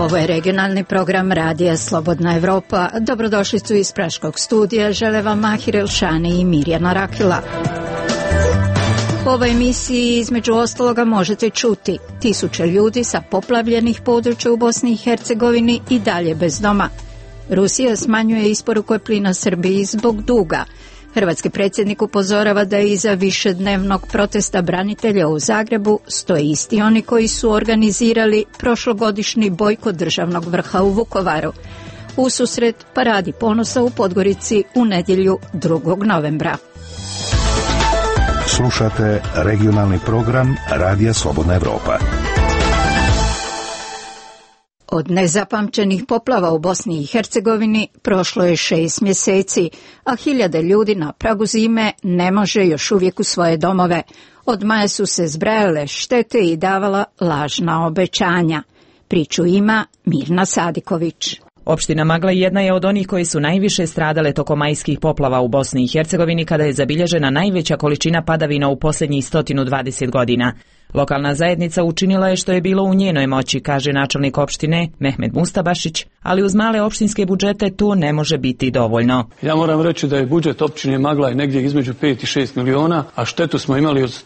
Ovo je regionalni program Radija Slobodna Evropa. Dobrodošlicu iz Praškog studija žele vam Mahir Elšani i Mirjana Rakila. U ovoj emisiji između ostaloga možete čuti: tisuće ljudi sa poplavljenih područja u Bosni i Hercegovini i dalje bez doma. Rusija smanjuje isporuku plina Srbiji zbog duga. Hrvatski predsjednik upozorava da iza višednevnog protesta branitelja u Zagrebu stoje isti oni koji su organizirali prošlogodišnji bojkot državnog vrha u Vukovaru. Ususret paradi ponosa u Podgorici u nedjelju 2. novembra. Slušate regionalni program Radija Slobodna Evropa. Od nezapamćenih poplava u Bosni i Hercegovini prošlo je 6 mjeseci, a hiljade ljudi na pragu zime ne može još uvijek u svoje domove. Od maja su se zbrajale štete i davala lažna obećanja. Priču ima Mirna Sadiković. Opština Magla jedna je od onih koji su najviše stradale tokom majskih poplava u Bosni i Hercegovini, kada je zabilježena najveća količina padavina u posljednjih 120 godina. Lokalna zajednica učinila je što je bilo u njenoj moći, kaže načelnik opštine Mehmed Mustabašić, ali uz male opštinske budžete to ne može biti dovoljno. Ja moram reći da je budžet općine Magla negdje između 5 i 6 miliona, a štetu smo imali od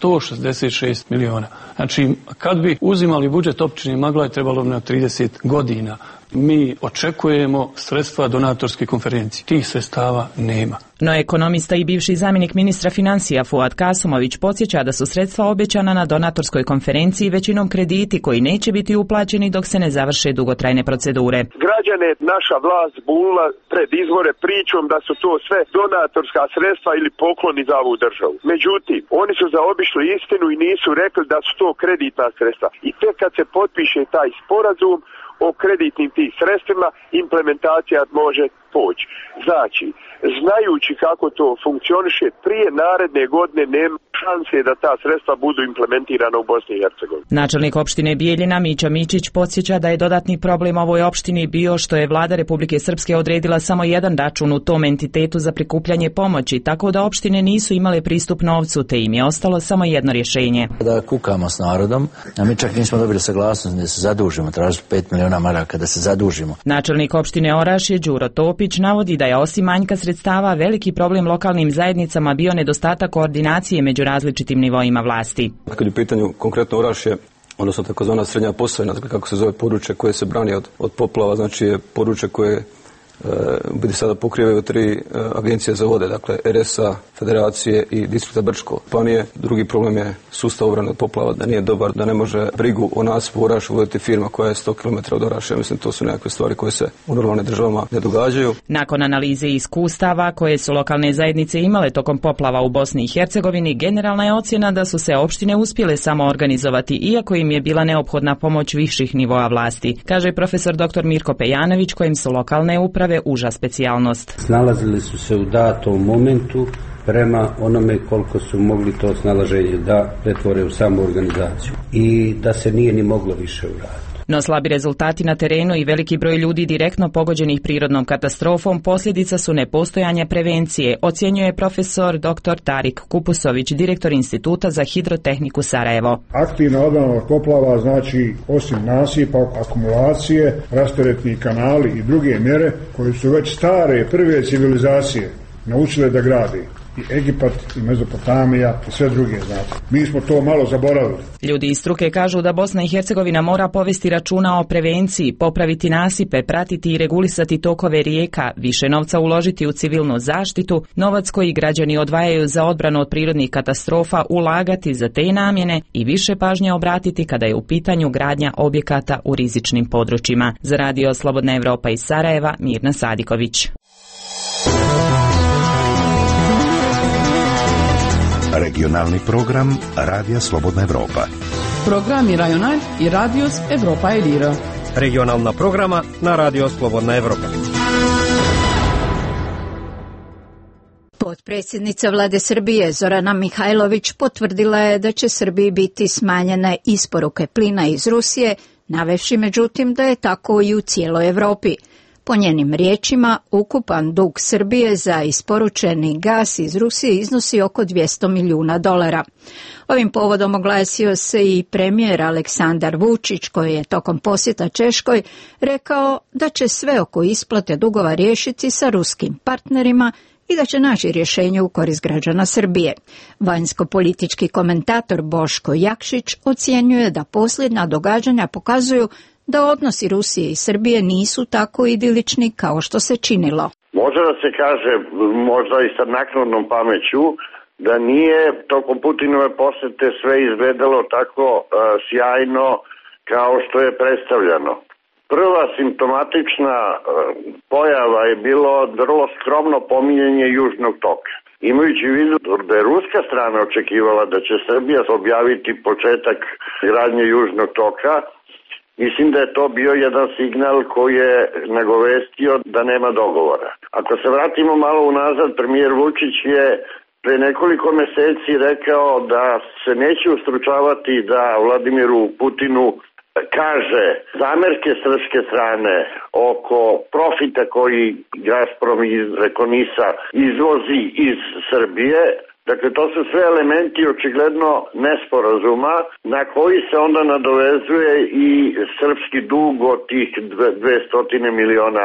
166 miliona. Znači, kad bi uzimali budžet općine Magla je trebalo na 30 godina. Mi očekujemo sredstva donatorske konferencije. Tih sredstava nema. No ekonomista i bivši zamjenik ministra financija Fuad Kasumović podsjeća da su sredstva obećana na donatorskoj konferenciji većinom krediti koji neće biti uplaćeni dok se ne završe dugotrajne procedure. Građane naša vlast bunila pred izbore pričom da su to sve donatorska sredstva ili pokloni za ovu državu. Međutim, oni su zaobišli istinu i nisu rekli da su to kreditna sredstva. I tek kad se potpiše taj sporazum o kreditnim tih sredstvima, implementacija može poći. Znači, znajući kako to funkcioniše, prije naredne godine nema šanse da ta sredstva budu implementirana u Bosni i Hercegovini. Načelnik opštine Bijeljina Mića Mičić podsjeća da je dodatni problem ovoj opštini bio što je vlada Republike Srpske odredila samo jedan račun u tom entitetu za prikupljanje pomoći, tako da opštine nisu imale pristup novcu, te im je ostalo samo jedno rješenje. Da kukamo s narodom, a mi čak nismo dobili saglasnost da se zadužimo, tražili 5 miliona maraka da se zadužimo. Načelnik opštine Orašje Đuro Topić navodi da je osim manjka sredstava veliki problem lokalnim zajednicama bio nedostatak koordinacije među različitim nivoima vlasti. Kad je u pitanju konkretno Orašje, odnosno takozvana srednja Posavina, kako se zove područje koje se brani od poplava, znači je područje koje biti sada pokrivaju 3 agencije za vode, dakle RSA, Federacije i Distrikta Brčko. Drugi problem je sustav obrane od poplava, da nije dobar, da ne može brigu o nasipu u Orašju voditi firma koja je 100 km od Orašja. Mislim, to su nekakve stvari koje se u normalnim državama ne događaju. Nakon analize iskustava koje su lokalne zajednice imale tokom poplava u Bosni i Hercegovini, generalna je ocjena da su se opštine uspjele samo organizovati, iako im je bila neophodna pomoć viših nivoa vlasti, kaže profesor dr. Mirko Pejanović, kojim su lokalne uprave uža specijalnost. Snalazili su se u datom momentu prema onome koliko su mogli to snalaženje da pretvore u samu organizaciju i da se nije ni moglo više uraditi. No slabi rezultati na terenu i veliki broj ljudi direktno pogođenih prirodnom katastrofom posljedica su nepostojanja prevencije, ocjenjuje profesor dr. Tarik Kupusović, direktor Instituta za hidrotehniku Sarajevo. Aktivna odbrana od poplava znači osim nasipa, akumulacije, rasteretni kanali i druge mjere koje su već stare prve civilizacije naučile da grade. I Egipat, i Mezopotamija, i sve druge, znate. Mi smo to malo zaboravili. Ljudi iz struke kažu da Bosna i Hercegovina mora povesti računa o prevenciji, popraviti nasipe, pratiti i regulisati tokove rijeka, više novca uložiti u civilnu zaštitu, novac koji građani odvajaju za odbranu od prirodnih katastrofa ulagati za te namjene i više pažnje obratiti kada je u pitanju gradnja objekata u rizičnim područjima. Za Radio Slobodna Evropa iz Sarajeva, Mirna Sadiković. Regionalni program Radija Slobodna Evropa. Programi Rajonal i Radios Evropa Elira. Regionalna programa na Radio Slobodna Evropa. Potpredsjednica vlade Srbije Zorana Mihajlović potvrdila je da će Srbiji biti smanjene isporuke plina iz Rusije, navevši međutim da je tako i u cijeloj Evropi. Po njenim riječima, ukupan dug Srbije za isporučeni gas iz Rusije iznosi oko $200 milijuna. Ovim povodom oglasio se i premijer Aleksandar Vučić, koji je tokom posjeta Češkoj rekao da će sve oko isplate dugova riješiti sa ruskim partnerima i da će naći rješenje u korist građana Srbije. Vanjsko-politički komentator Boško Jakšić ocjenjuje da posljednja događanja pokazuju da odnosi Rusije i Srbije nisu tako idilični kao što se činilo. Može da se kaže, možda i sa naknadnom pameću, da nije tokom Putinove posjete sve izgledalo tako sjajno kao što je predstavljano. Prva simptomatična pojava je bilo vrlo skromno pominjanje Južnog toka. Imajući u vidu da je ruska strana očekivala da će Srbija objaviti početak gradnje Južnog toka, mislim da je to bio jedan signal koji je nagovestio da nema dogovora. Ako se vratimo malo unazad, premijer Vučić je pre nekoliko meseci rekao da se neće ustručavati da Vladimiru Putinu kaže zamerke srpske strane oko profita koji Gazprom iz Rekonisa izvozi iz Srbije. Dakle, to su sve elementi očigledno nesporazuma na koji se onda nadovezuje i srpski dug od tih $200 miliona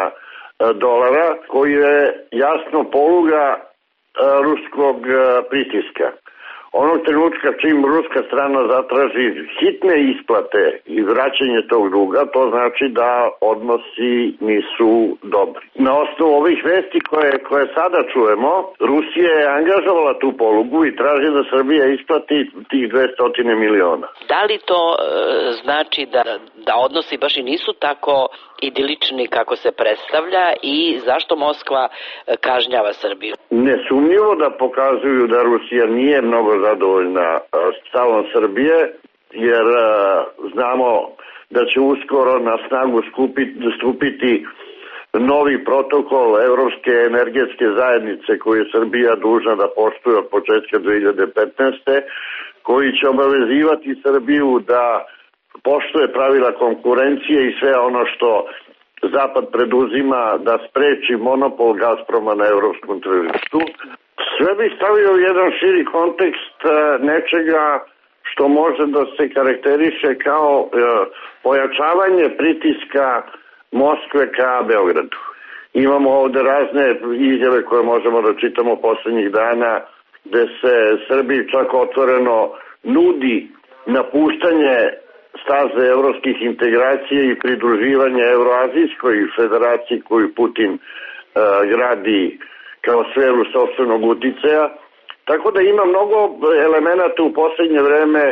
koji je jasno poluga ruskog pritiska. Onog trenutka čim ruska strana zatraži hitne isplate i vraćanje tog duga, to znači da odnosi nisu dobri. Na osnovu ovih vesti koje sada čujemo, Rusija je angažovala tu polugu i traži da Srbija isplati tih $200 miliona. Da li to znači da odnosi baš i nisu tako idilični kako se predstavlja i zašto Moskva kažnjava Srbiju? Nesumnjivo da pokazuju da Rusija nije mnogo zadovoljna stavom Srbije, jer znamo da će uskoro na snagu stupiti novi protokol Evropske energetske zajednice koju je Srbija dužna da poštuje od početka 2015. koji će obavezivati Srbiju da poštuje pravila konkurencije i sve ono što Zapad preduzima da spreči monopol Gazproma na evropskom tržištu. Sve bi stavio u jedan širi kontekst nečega što može da se karakteriše kao pojačavanje pritiska Moskve ka Beogradu. Imamo ovde razne izjave koje možemo da čitamo poslednjih dana, gde se Srbiji čak otvoreno nudi napuštanje staze evropskih integracija i pridruživanje Euroazijskoj federaciji koju Putin gradi kao sferu sopstvenog uticaja. Tako da ima mnogo elemenata u poslednje vreme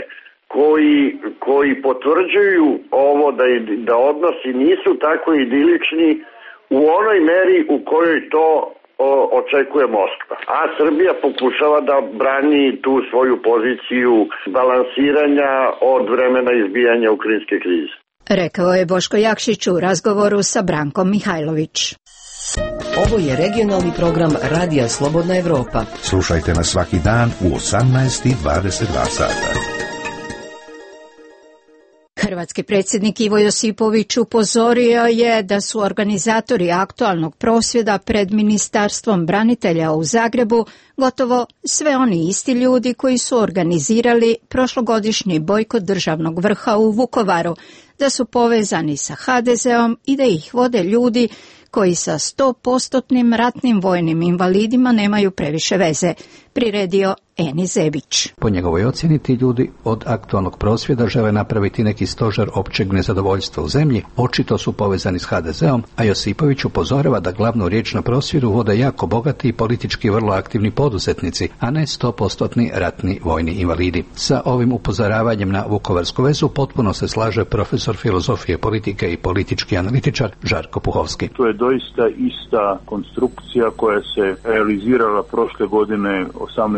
koji potvrđuju ovo da odnosi nisu tako idilični u onoj meri u kojoj to očekuje Moskva. A Srbija pokušava da brani tu svoju poziciju balansiranja od vremena izbijanja ukrajinske krize. Rekao je Boško Jakšić u razgovoru sa Brankom Mihajlović. Ovo je regionalni program Radija Slobodna Evropa. Slušajte nas svaki dan u 18:22 sata. Hrvatski predsjednik Ivo Josipović upozorio je da su organizatori aktualnog prosvjeda pred Ministarstvom branitelja u Zagrebu gotovo sve oni isti ljudi koji su organizirali prošlogodišnji bojkot državnog vrha u Vukovaru, da su povezani sa HDZ-om i da ih vode ljudi koji sa 100% ratnim vojnim invalidima nemaju previše veze, priredio Eni Zebić. Po njegovoj ocjeni ti ljudi od aktualnog prosvjeda žele napraviti neki stožer općeg nezadovoljstva u zemlji, očito su povezani s HDZ-om, a Josipović upozorava da glavnu riječ na prosvjedu vode jako bogati i politički vrlo aktivni poduzetnici, a ne 100% ratni vojni invalidi. Sa ovim upozoravanjem na vukovarsku vezu potpuno se slaže profesor filozofije politike i politički analitičar Žarko Puhovski. To je doista ista konstrukcija koja se realizirala prošle godine 18.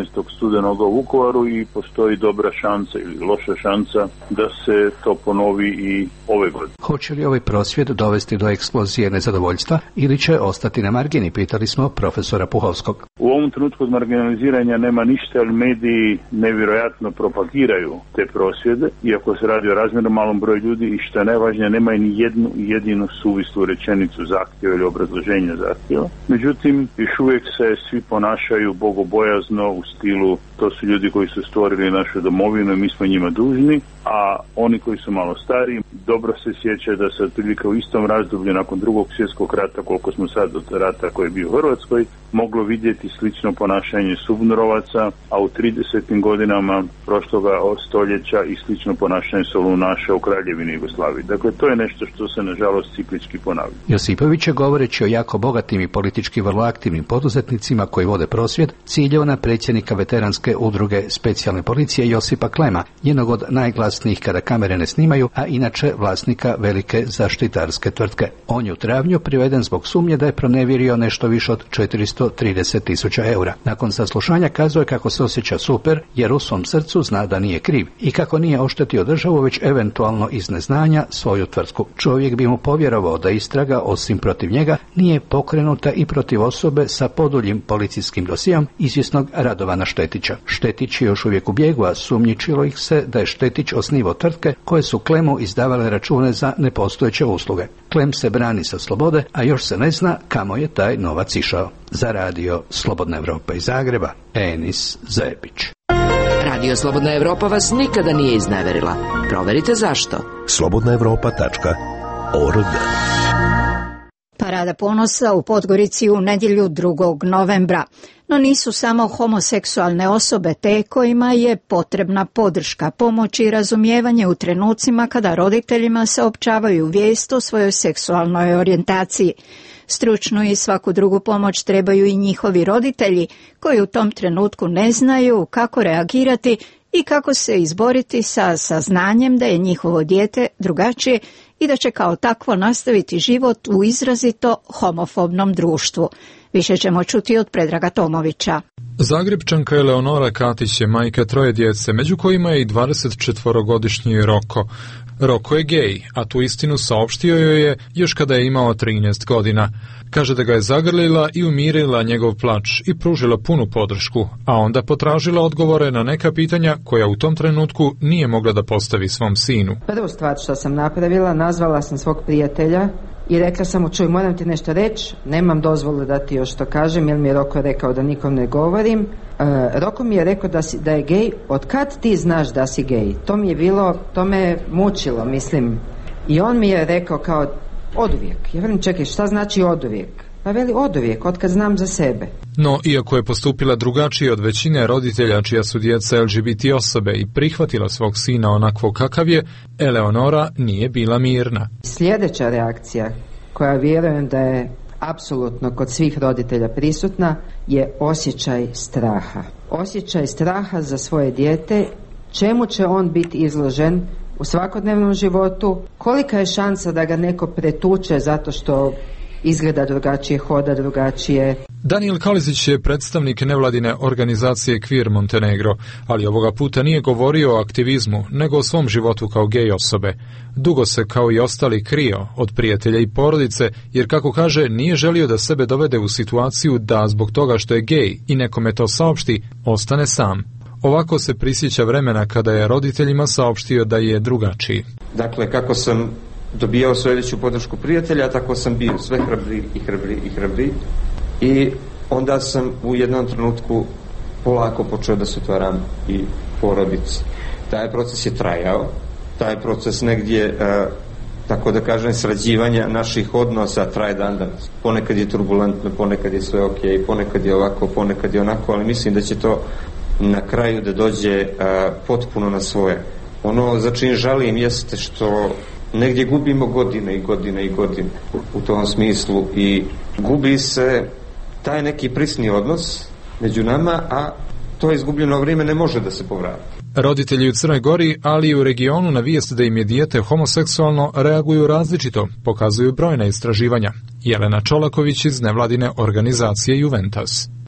studenoga u Vukovaru i postoji dobra šansa ili loša šansa da se to ponovi i ove godine. Hoće li ovaj prosvjed dovesti do eksplozije nezadovoljstva ili će ostati na margini, pitali smo profesora Puhovskog. U ovom trenutku od marginaliziranja nema ništa, ali mediji nevjerojatno propagiraju te prosvjede, iako se radi o razmjerno malom broju ljudi i što je najvažnije, nema ni jednu jedinu suvislu rečenicu zahtjeva ili obrazloženja zahtjeva. Međutim, još uvijek se svi ponašaju bogobojazno u stilu to su ljudi koji su stvorili našu domovinu i mi smo njima dužni, a oni koji su malo stariji dobro se sjećaju da se otprilike u istom razdoblju nakon Drugog svjetskog rata, koliko smo sad od rata koji je bio u Hrvatskoj, moglo vidjeti slično ponašanje Subnorovaca, a u 30. godinama prošloga stoljeća i slično ponašanje Solunaša u Kraljevini Jugoslaviji. Dakle, to je nešto što se nažalost ciklički ponavlja. Josipović je, govoreći o jako bogatim i politički vrlo aktivnim poduzetnicima koji vode prosvjed, ciljao na predsjednika veteranske udruge specijalne policije Josipa Klema, jednog od najglasnijih kada kamere ne snimaju, a inače vlasnika velike zaštitarske tvrtke. On je u travnju priveden zbog sumnje da je pronevjerio nešto više od 430.000 eura. Nakon saslušanja kazuje kako se osjeća super jer u svom srcu zna da nije kriv i kako nije oštetio državu već eventualno iz neznanja svoju tvrtku. Čovjek bi mu povjerovao da istraga osim protiv njega nije pokrenuta i protiv osobe sa poduljim policijskim dosijom izvjesnog Radovana Štetića. Štetić je još uvijek u bijegu, a sumnjičilo ih se da je Štetić osnivao tvrtke koje su Klemu izdavale račune za nepostojeće usluge. Klem se brani sa slobode, a još se ne zna kamo je taj novac išao. Za radio Slobodna Evropa iz Zagreba, Enis Zebić. Radio Slobodna Evropa vas nikada nije izneverila. Proverite zašto. slobodnaevropa.org. Parada ponosa u Podgorici u nedjelju 2. novembra. No nisu samo homoseksualne osobe te kojima je potrebna podrška, pomoć i razumijevanje u trenucima kada roditeljima saopćavaju vijest o svojoj seksualnoj orijentaciji. Stručnu i svaku drugu pomoć trebaju i njihovi roditelji koji u tom trenutku ne znaju kako reagirati i kako se izboriti sa saznanjem da je njihovo dijete drugačije i da će kao takvo nastaviti život u izrazito homofobnom društvu. Više ćemo čuti od Predraga Tomovića. Zagrebčanka Eleonora Katić je majka 3 djece, među kojima je i 24-godišnji Roko. Roko je gej, a tu istinu saopštio joj je još kada je imao 13 godina. Kaže da ga je zagrlila i umirila njegov plač i pružila punu podršku, a onda potražila odgovore na neka pitanja koja u tom trenutku nije mogla da postavi svom sinu. Prvu stvar što sam napravila, nazvala sam svog prijatelja i rekla sam mu, čuj, moram ti nešto reći, nemam dozvolu da ti još to kažem, jer mi je Roko rekao da nikom ne govorim. Roko mi je rekao da je gej. Od kad ti znaš da si gej? To me mučilo, mislim. I on mi je rekao kao oduvijek. Ja velim, čekaj, šta znači oduvijek? Pa veli, oduvijek, od kad znam za sebe. No, iako je postupila drugačije od većine roditelja čija su djeca LGBT osobe i prihvatila svog sina onakvo kakav je, Eleonora nije bila mirna. Sljedeća reakcija, koja vjerujem da je apsolutno kod svih roditelja prisutna, je osjećaj straha. Osjećaj straha za svoje dijete, čemu će on biti izložen u svakodnevnom životu, kolika je šansa da ga neko pretuče zato što izgleda drugačije, hoda drugačije. Daniel Kalizić je predstavnik nevladine organizacije Queer Montenegro, ali ovoga puta nije govorio o aktivizmu, nego o svom životu kao gej osobe. Dugo se, kao i ostali, krio od prijatelja i porodice, jer, kako kaže, nije želio da sebe dovede u situaciju da zbog toga što je gej i nekome to saopšti, ostane sam. Ovako se prisjeća vremena kada je roditeljima saopštio da je drugačiji. Dakle, kako sam dobijao sve veću podršku prijatelja, tako sam bio sve hrabriji. I onda sam u jednom trenutku polako počeo da se otvaram i porodici. Taj proces je trajao, taj proces negdje, tako da kažem, srađivanja naših odnosa traje dan danas. Ponekad je turbulentno, ponekad je sve ok, ponekad je ovako, ponekad je onako, ali mislim da će to na kraju da dođe potpuno na svoje. Ono za čim žalim jeste što negdje gubimo godine u tom smislu i gubi se taj neki prisni odnos među nama, a to izgubljeno vrijeme ne može da se povrati. Roditelji u Crnoj Gori, ali i u regionu na vijest da im je dijete homoseksualno reaguju različito, pokazuju brojna istraživanja. Jelena Čolaković iz nevladine organizacije Juventus.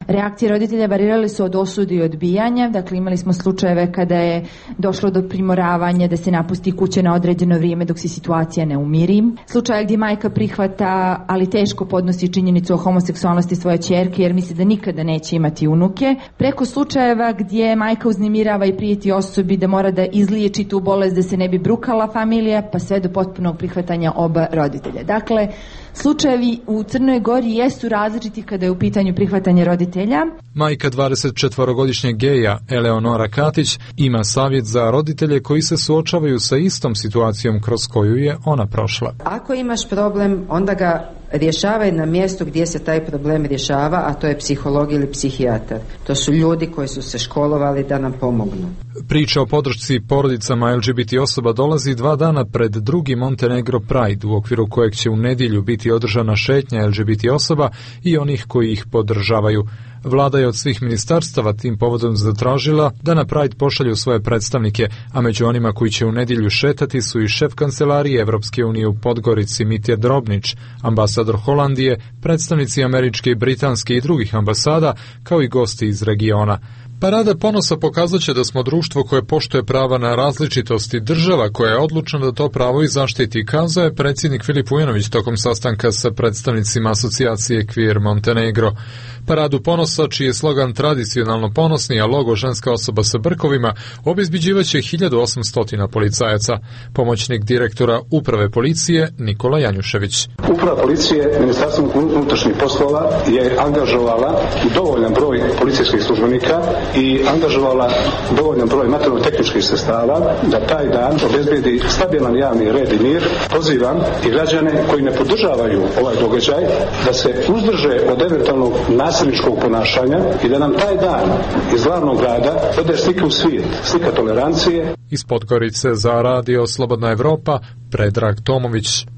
Reakcije roditelja varirale su od osude i odbijanja, dakle imali smo slučajeve kada je došlo do primoravanja da se napusti kuća na određeno vrijeme dok se situacija ne umiri. Slučaj gdje majka prihvata, ali teško podnosi činjenicu o homoseksualnosti svoje ćerke jer misli da nikada neće imati unuke, preko slučajeva gdje majka uznemirava i prijeti osobi da mora da izliječi tu bolest da se ne bi brukala familija, pa sve do potpunog prihvatanja oba roditelja. Dakle, slučajevi u Crnoj Gori jesu različiti kada je u pitanju prihvatanje roditelja. Majka 24-godišnjeg geja Eleonora Katić ima savjet za roditelje koji se suočavaju sa istom situacijom kroz koju je ona prošla. Ako imaš problem, onda ga rješavaj na mjestu gdje se taj problem rješava, a to je psiholog ili psihijatar. To su ljudi koji su se školovali da nam pomognu. Priča o podršci porodicama LGBT osoba dolazi 2 dana pred drugi Montenegro Pride, u okviru kojeg će u nedjelju biti održana šetnja LGBT osoba i onih koji ih podržavaju. Vlada je od svih ministarstava tim povodom zatražila da na Pride pošalju svoje predstavnike, a među onima koji će u nedjelju šetati su i šef kancelarije Evropske unije u Podgorici Mitja Drobnić, ambasador Holandije, predstavnici američke, britanske i drugih ambasada, kao i gosti iz regiona. Parada ponosa pokazat će da smo društvo koje poštuje prava na različitosti, država koja je odlučna da to pravo i zaštiti, kazao je predsjednik Filip Vujanović tokom sastanka sa predstavnicima asocijacije Queer Montenegro. Paradu ponosa, čiji je slogan tradicionalno ponosni, a logo ženska osoba sa brkovima, obezbeđivaće 1800 policajaca. Pomoćnik direktora Uprave policije Nikola Janjušević. Uprava policije Ministarstva unutrašnjih poslova je angažovala dovoljan broj policijskih službenika i angažovala dovoljan broj materijalno-tehničkih sredstava da taj dan obezbedi stabilan javni red i mir. Pozivam i građane koji ne podržavaju ovaj događaj da se uzdrže od eventualnog nasilničkog ponašanja i da nam taj dan iz glavnog grada ode slika u svijet, slika tolerancije. Iz Podgorice za Radio Slobodna Evropa, Predrag Tomović.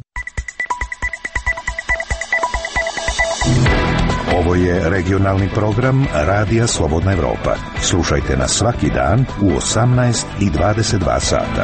Ovo je regionalni program Radija Slobodna Evropa. Slušajte nas svaki dan u 18 i 22 sata.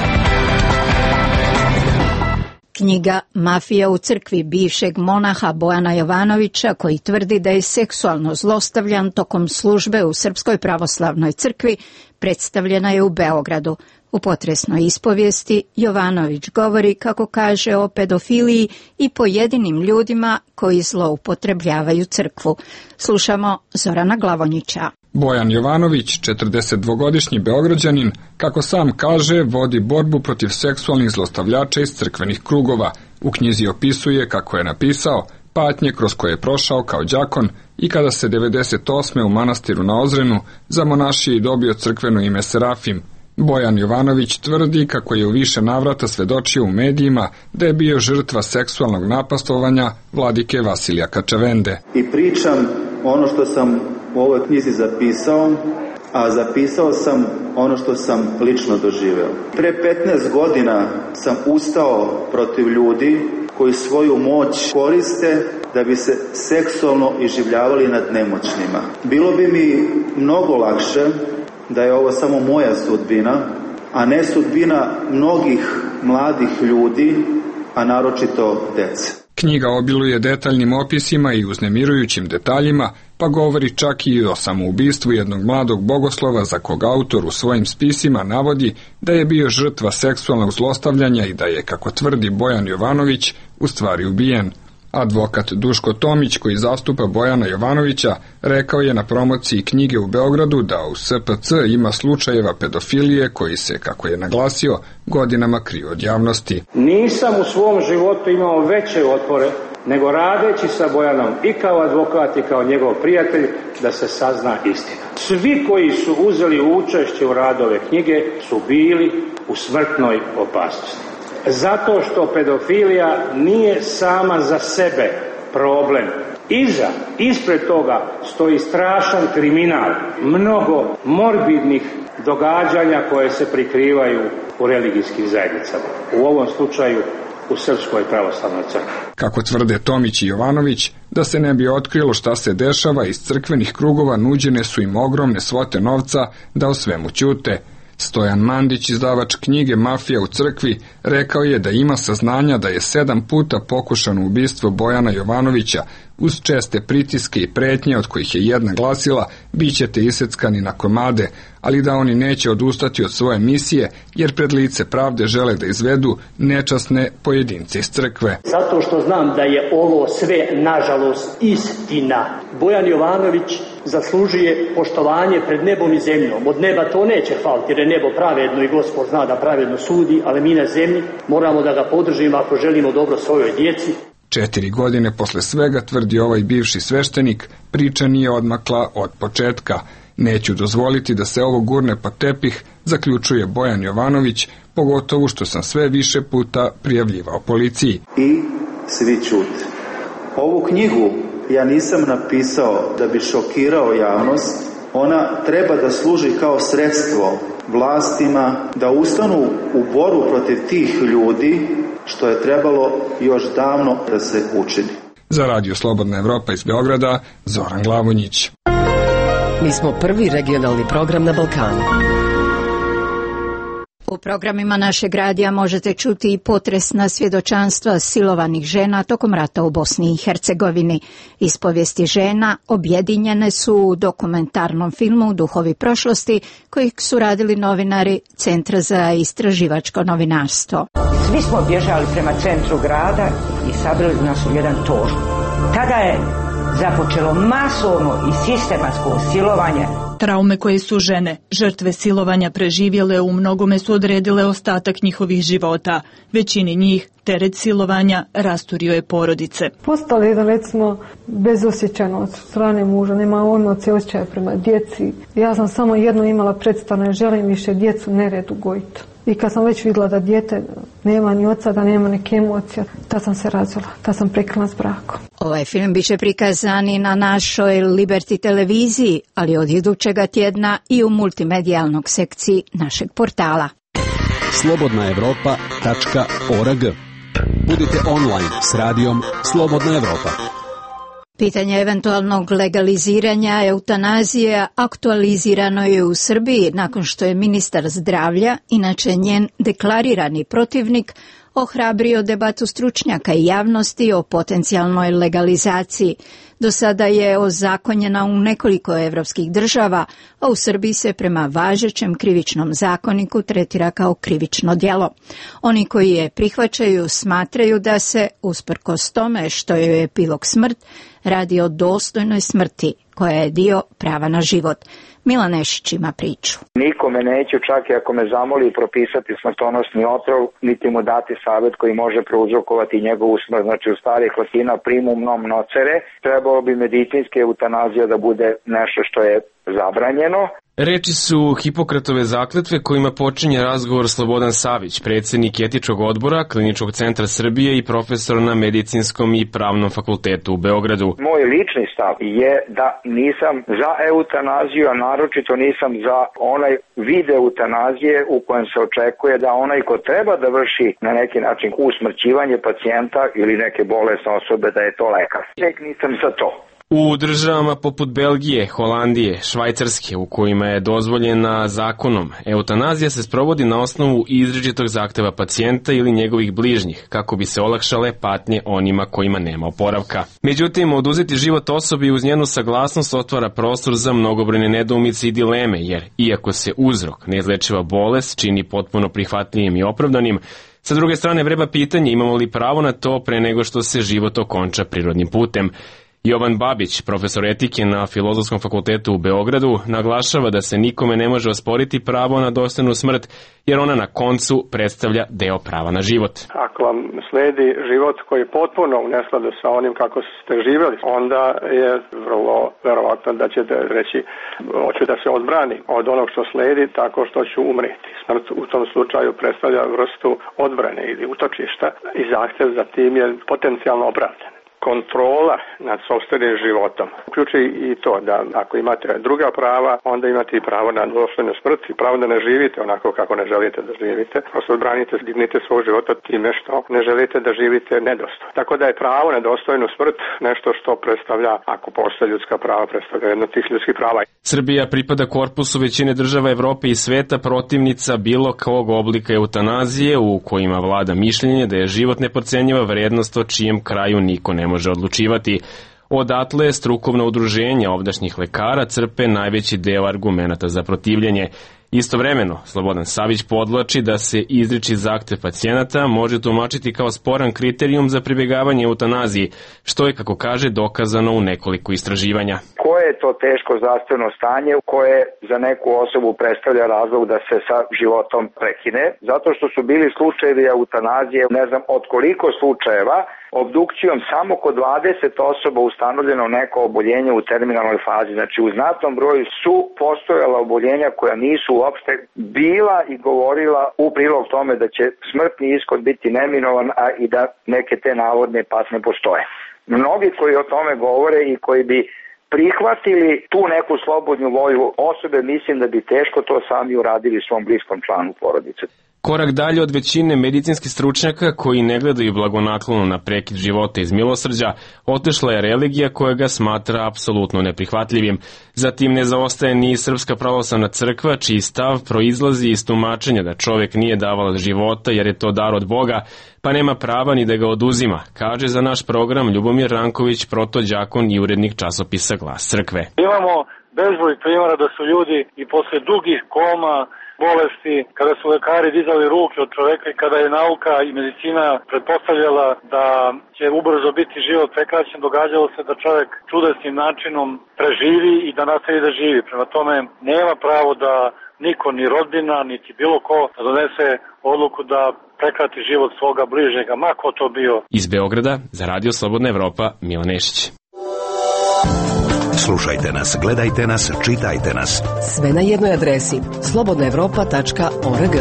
Knjiga Mafija u crkvi bivšeg monaha Bojana Jovanovića, koji tvrdi da je seksualno zlostavljan tokom službe u Srpskoj pravoslavnoj crkvi, predstavljena je u Beogradu. U potresnoj ispovijesti Jovanović govori, kako kaže, o pedofiliji i pojedinim ljudima koji zloupotrebljavaju crkvu. Slušamo Zorana Glavonjića. Bojan Jovanović, 42-godišnji Beograđanin, kako sam kaže, vodi borbu protiv seksualnih zlostavljača iz crkvenih krugova. U knjizi opisuje, kako je napisao, patnje kroz koje je prošao kao đakon i kada se 98. u manastiru na Ozrenu za monašije dobio crkveno ime Serafim. Bojan Jovanović tvrdi kako je u više navrata svedočio u medijima da je bio žrtva seksualnog napastovanja vladike Vasilija Kačavende. I pričam ono što sam u ovoj knjizi zapisao, a zapisao sam ono što sam lično doživeo. Pre 15 godina sam ustao protiv ljudi koji svoju moć koriste da bi se seksualno iživljavali nad nemoćnima. Bilo bi mi mnogo lakše da je ovo samo moja sudbina, a ne sudbina mnogih mladih ljudi, a naročito dece. Knjiga obiluje detaljnim opisima i uznemirujućim detaljima, pa govori čak i o samoubistvu jednog mladog bogoslova za kog autor u svojim spisima navodi da je bio žrtva seksualnog zlostavljanja i da je, kako tvrdi Bojan Jovanović, u stvari ubijen. Advokat Duško Tomić, koji zastupa Bojana Jovanovića, rekao je na promociji knjige u Beogradu da u SPC ima slučajeva pedofilije koji se, kako je naglasio, godinama kriju od javnosti. Nisam u svom životu imao veće otpore nego radeći sa Bojanom i kao advokat i kao njegov prijatelj da se sazna istina. Svi koji su uzeli učešće u radu ove knjige su bili u smrtnoj opasnosti. Zato što pedofilija nije sama za sebe problem. Ispred toga stoji strašan kriminal, mnogo morbidnih događanja koje se prikrivaju u religijskim zajednicama. U ovom slučaju u Srpskoj pravoslavnoj crkvi. Kako tvrde Tomić i Jovanović, da se ne bi otkrilo šta se dešava, iz crkvenih krugova nuđene su im ogromne svote novca da o svemu ćute. Stojan Mandić, izdavač knjige Mafija u crkvi, rekao je da ima saznanja da je 7 puta pokušano ubistvo Bojana Jovanovića, uz česte pritiske i pretnje od kojih je jedna glasila bit ćete iseckani na komade, ali da oni neće odustati od svoje misije jer pred lice pravde žele da izvedu nečasne pojedince iz crkve. Zato što znam da je ovo sve nažalost istina. Bojan Jovanović zaslužuje poštovanje pred nebom i zemljom. Od neba to neće faliti jer je nebo pravedno i Gospod zna da pravedno sudi, ali mi na zemlji moramo da ga podržimo ako želimo dobro svojoj djeci. 4 godine posle svega, tvrdi ovaj bivši sveštenik, priča nije odmakla od početka. Neću dozvoliti da se ovo gurne pod tepih, zaključuje Bojan Jovanović, pogotovo što sam sve više puta prijavljivao policiji. I svi ćute. Ovu knjigu ja nisam napisao da bi šokirao javnost. Ona treba da služi kao sredstvo vlastima da ustanu u borbu protiv tih ljudi, što je trebalo još davno da se učini. Za Radio Slobodna Evropa iz Beograda, Zoran Glavonjić. Mi smo prvi regionalni program na Balkanu. U programima našeg radija možete čuti i potresna svjedočanstva silovanih žena tokom rata u Bosni i Hercegovini. Ispovijesti žena objedinjene su u dokumentarnom filmu Duhovi prošlosti, kojeg su radili novinari Centra za istraživačko novinarstvo. Svi smo bježali prema centru grada i sabrali nas u jedan tor. Tada je započelo masovno i sistematsko silovanje. Traume koje su žene, žrtve silovanja preživjele, u mnogome su odredile ostatak njihovih života. Većini njih teret silovanja rasturio je porodice. Postali jedan, recimo, bezosjećajno od strane muža, nema odmah osjećaja prema djeci. Ja sam samo jedno imala predstav, ne želim više djecu neredu gojiti. I kad sam već vidjela da dijete nema ni oca, da nema neke emocije, tad sam se razvela, tad sam prekrila s brakom. Ovaj film biće prikazan i na našoj Liberty televiziji, ali od idućega tjedna i u multimedijalnog sekciji našeg portala. slobodnaevropa.org. Budite online s radijom Slobodna Evropa. Pitanje eventualnog legaliziranja eutanazije aktualizirano je u Srbiji nakon što je ministar zdravlja, inače njen deklarirani protivnik, ohrabrio debatu stručnjaka i javnosti o potencijalnoj legalizaciji. Do sada je ozakonjena u nekoliko evropskih država, a u Srbiji se prema važećem krivičnom zakoniku tretira kao krivično djelo. Oni koji je prihvaćaju smatraju da se, usprkos tome što je epilog smrt, radi o dostojnoj smrti, koja je dio prava na život. Milan Nešić ima priču. Nikome neću, čak i ako me zamoli, propisati smrtonosni otrov, niti mu dati savjet koji može prouzrokovati njegovu smrt. Znači, u starih latina primum non nocere, trebalo bi medicinske eutanazija da bude nešto što je zabranjeno. Reči su Hipokratove zakletve kojima počinje razgovor Slobodan Savić, predsjednik etičkog odbora Kliničkog centra Srbije i profesor na Medicinskom i Pravnom fakultetu u Beogradu. Moj lični stav je da nisam za eutanaziju, a naročito nisam za onaj vid eutanazije u kojem se očekuje da onaj ko treba da vrši na neki način usmrćivanje pacijenta ili neke bolesne osobe, da je to lekar. Tek nisam za to. U državama poput Belgije, Holandije, Švajcarske, u kojima je dozvoljena zakonom, eutanazija se sprovodi na osnovu izričitog zahteva pacijenta ili njegovih bližnjih, kako bi se olakšale patnje onima kojima nema oporavka. Međutim, oduzeti život osobi uz njenu saglasnost otvara prostor za mnogobrojne nedoumice i dileme, jer iako se uzrok, neizlečiva bolest, čini potpuno prihvatljivim i opravdanim, sa druge strane vreba pitanje imamo li pravo na to pre nego što se život okonča prirodnim putem. Jovan Babić, profesor etike na Filozofskom fakultetu u Beogradu, naglašava da se nikome ne može osporiti pravo na dostojnu smrt, jer ona na koncu predstavlja deo prava na život. Ako vam sledi život koji je potpuno u neskladu sa onim kako ste živjeli, onda je vrlo verovatno da ćete reći hoću da se odbrani od onog što sledi tako što ću umreti. Smrt u tom slučaju predstavlja vrstu odbrane ili utočišta i zahtjev za tim je potencijalno opravdan. kontrola nad sopstvenim životom. Uključuje i to da ako imate druga prava, onda imate i pravo na dostojnu smrt i pravo da ne živite onako kako ne želite da živite. Prosto odbranite dignitet svog života time što ne želite da živite nedostojno. Tako da je pravo na dostojnu smrt nešto što predstavlja, ako postoje ljudska prava, predstavlja jedno od tih ljudskih prava. Srbija pripada korpusu većine država Evrope i sveta protivnica bilo kog oblika eutanazije u kojima vlada mišljenje da je život neprocenjiva vrednost o čijem kraju niko ne može odlučivati. Odatle strukovna udruženja ovdašnjih lekara crpe najveći deo argumenata za protivljenje. Istovremeno, Slobodan Savić podvlači da se izriči zahtev pacijenata može tumačiti kao sporan kriterijum za pribjegavanje eutanaziji, što je, kako kaže, dokazano u nekoliko istraživanja. Koje je to teško zdravstveno stanje koje za neku osobu predstavlja razlog da se sa životom prekine? Zato što su bili slučajevi eutanazije, ne znam od koliko slučajeva, obdukcijom samo kod 20 osoba ustanovljeno neko oboljenje u terminalnoj fazi. Znači u znatnom broju su postojala oboljenja koja nisu uopšte bila i govorila u prilog tome da će smrtni ishod biti neminovan, a i da neke te navodne patnje postoje. Mnogi koji o tome govore i koji bi prihvatili tu neku slobodnu volju osobe, mislim da bi teško to sami uradili svom bliskom članu porodice. Korak dalje od većine medicinskih stručnjaka koji ne gledaju blagonaklono na prekid života iz milosrđa, otešla je religija koja ga smatra apsolutno neprihvatljivim. Zatim ne zaostaje ni Srpska pravoslavna crkva, čiji stav proizlazi iz tumačenja da čovjek nije davalac života jer je to dar od Boga, pa nema prava ni da ga oduzima, kaže za naš program Ljubomir Ranković, protođakon i urednik časopisa Glas crkve. Imamo bezbroj primjera da su ljudi i posle dugih koma, bolesti, kada su lekari dizali ruke od čoveka i kada je nauka i medicina pretpostavljala da će ubrzo biti život prekraćen, događalo se da čovjek čudesnim načinom preživi i da nastavi da živi. Prema tome, nema pravo da niko, ni rodbina, niti bilo ko, da donese odluku da prekrati život svoga bližnjega, ma ko to bio. Iz Beograda, za Radio Slobodna Evropa, Milan Nešić. Slušajte nas, gledajte nas, čitajte nas. Sve na jednoj adresi slobodnaevropa.org.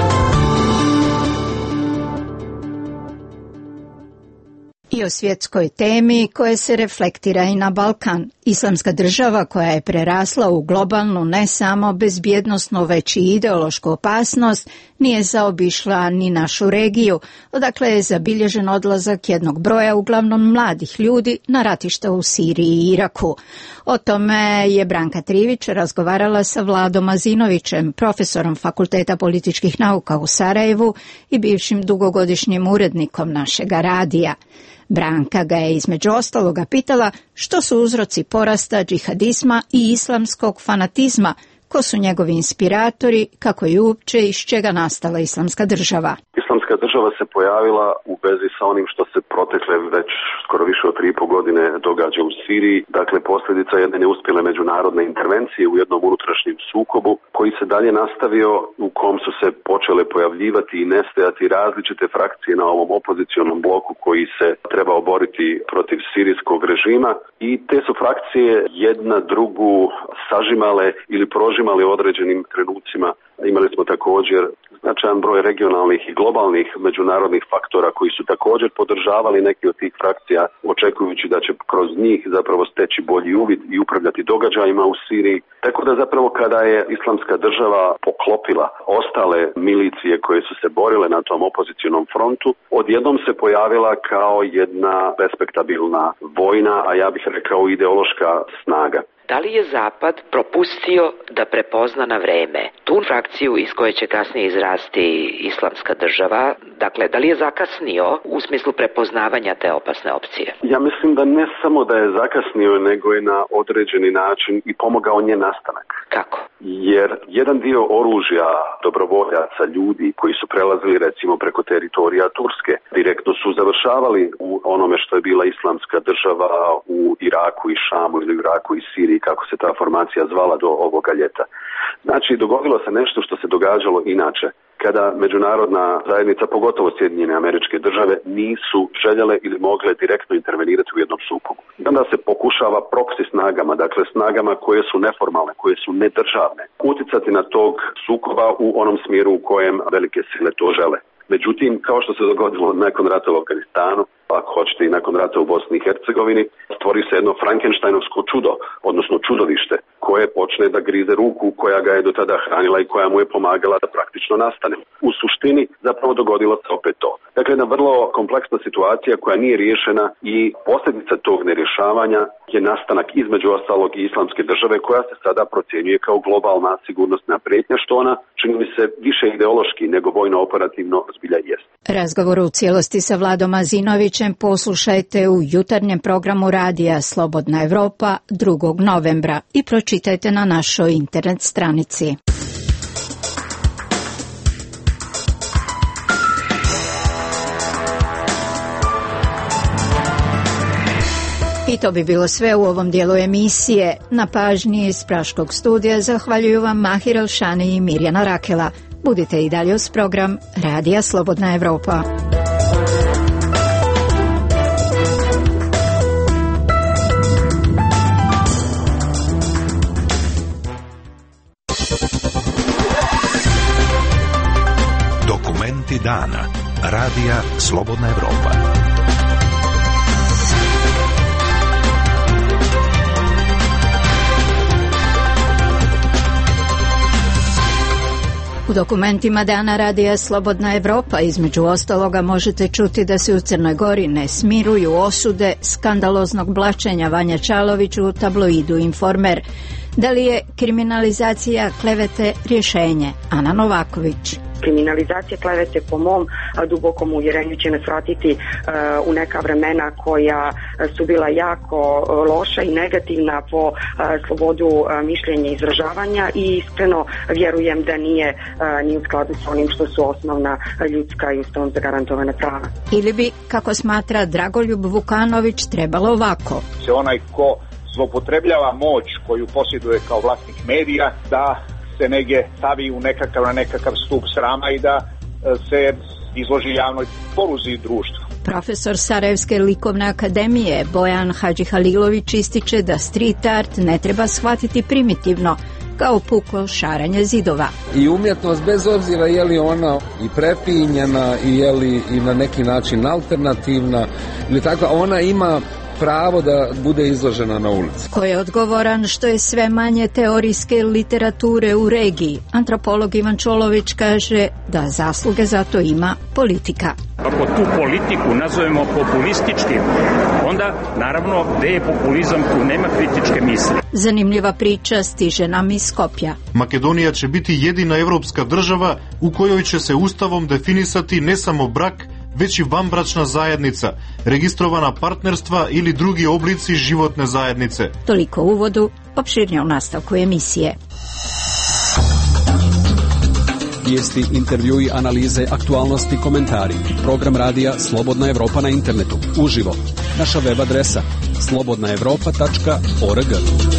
I o svjetskoj temi koja se reflektira i na Balkan. Islamska država koja je prerasla u globalnu ne samo bezbjednosnu već i ideološku opasnost nije zaobišla ni našu regiju, odakle je zabilježen odlazak jednog broja uglavnom mladih ljudi na ratište u Siriji i Iraku. O tome je Branka Trivić razgovarala sa Vladom Azinovićem, profesorom Fakulteta političkih nauka u Sarajevu i bivšim dugogodišnjim urednikom našega radija. Branka ga je između ostaloga pitala što su uzroci porasta džihadizma i islamskog fanatizma, ko su njegovi inspiratori, kako je uopće iz čega nastala islamska država. Islamska država se pojavila u vezi sa onim što se protekle već skoro više od 3,5 godine događa u Siriji. Dakle, posljedica jedne neuspjele međunarodne intervencije u jednom unutrašnjem sukobu koji se dalje nastavio, u kom su se počele pojavljivati i nestajati različite frakcije na ovom opozicionom bloku koji se trebao boriti protiv sirijskog režima i te su frakcije jedna drugu sažimale ili prožimale u određenim trenucima. Imali smo također značajan broj regionalnih i globalnih međunarodnih faktora koji su također podržavali neke od tih frakcija, očekujući da će kroz njih zapravo steći bolji uvid i upravljati događajima u Siriji. Tako da zapravo kada je islamska država poklopila ostale milicije koje su se borile na tom opozicionom frontu, odjednom se pojavila kao jedna respektabilna vojna, a ja bih rekao ideološka snaga. Da li je Zapad propustio da prepozna na vreme tu frakciju iz koje će kasnije izrasti islamska država? Dakle, da li je zakasnio u smislu prepoznavanja te opasne opcije? Ja mislim da ne samo da je zakasnio, nego je na određeni način i pomogao njen nastanak. Kako? Jer jedan dio oružja dobrovoljaca, ljudi koji su prelazili recimo preko teritorija Turske, direktno su završavali u onome što je bila islamska država u Iraku i Šamu ili u Iraku i Siriji, kako se ta formacija zvala do ovoga ljeta. Znači, dogodilo se nešto što se događalo inače, kada međunarodna zajednica, pogotovo Sjedinjene Američke Države, nisu željele ili mogle direktno intervenirati u jednom sukobu. Onda se pokušava proksi snagama, dakle snagama koje su neformalne, koje su nedržavne, uticati na tog sukoba u onom smjeru u kojem velike sile to žele. Međutim, kao što se dogodilo nakon rata u Afganistanu, ako hoćete i nakon rata u Bosni i Hercegovini, stvori se jedno Frankensteinovsko čudo, odnosno čudovište, koje počne da grize ruku koja ga je do tada hranila i koja mu je pomagala da praktično nastane. U suštini zapravo dogodilo se opet to. Dakle, jedna vrlo kompleksna situacija koja nije riješena i posljedica tog nerješavanja je nastanak između ostalog i islamske države koja se sada procjenjuje kao globalna sigurnosna prijetnja, što ona čini mi se više ideološki nego vojno-operativno zbilja jest. Razgovor u cijelosti sa Vladom Azinovićem poslušajte u jutarnjem programu radija Slobodna Evropa 2. novembra i pročitajte na našoj internet stranici. I to bi bilo sve u ovom dijelu emisije. Na pažnji iz Praškog studija zahvaljuju vam Mahir Elšani i Mirjana Rakela. Budite i dalje uz program Radija Slobodna Evropa. Dokumenti dana. Radija Slobodna Evropa. U dokumentima dana radija Slobodna Evropa između ostaloga možete čuti da se u Crnoj Gori ne smiruju osude skandaloznog blaćenja Vanja Čaloviću u tabloidu Informer. Da li je kriminalizacija klevete rješenje? Ana Novaković. Kriminalizacija klevete po mom dubokom uvjerenju će nas vratiti u neka vremena koja su bila jako loša i negativna po slobodu mišljenja i izražavanja i iskreno vjerujem da nije ni u skladu s onim što su osnovna ljudska i ustavom zagarantovana prava. Ili bi, kako smatra Dragoljub Vukanović, trebalo ovako. Onaj ko zloupotrebljava moć koju posjeduje kao vlasnik medija da se negdje stavi u nekakav stup srama i da se izloži javnoj poruzi društva. Profesor Sarajevske likovne akademije Bojan Hadžihalilović ističe da street art ne treba shvatiti primitivno, kao puko šaranje zidova. I umjetnost, bez obzira je li ona i prepinjena i je li i na neki način alternativna ili takva, ona ima pravo da bude izložena na ulici. Ko je odgovoran što je sve manje teorijske literature u regiji? Antropolog Ivan Čolović kaže da zasluge za to ima politika. Ako tu politiku nazovemo populističkim, onda naravno gde je populizam, tu nema kritičke misli. Zanimljiva priča stiže nam iz Skopja. Makedonija će biti jedina evropska država u kojoj će se ustavom definisati ne samo brak, već i vanbračna zajednica, registrovana partnerstva ili drugi oblici životne zajednice. Toliko u uvodu, opširnije u nastavku emisije. Vijesti, intervjui, analize, aktualnosti, komentari. Program radija Slobodna Evropa na internetu. Uživo. Naša web adresa slobodnaevropa.org.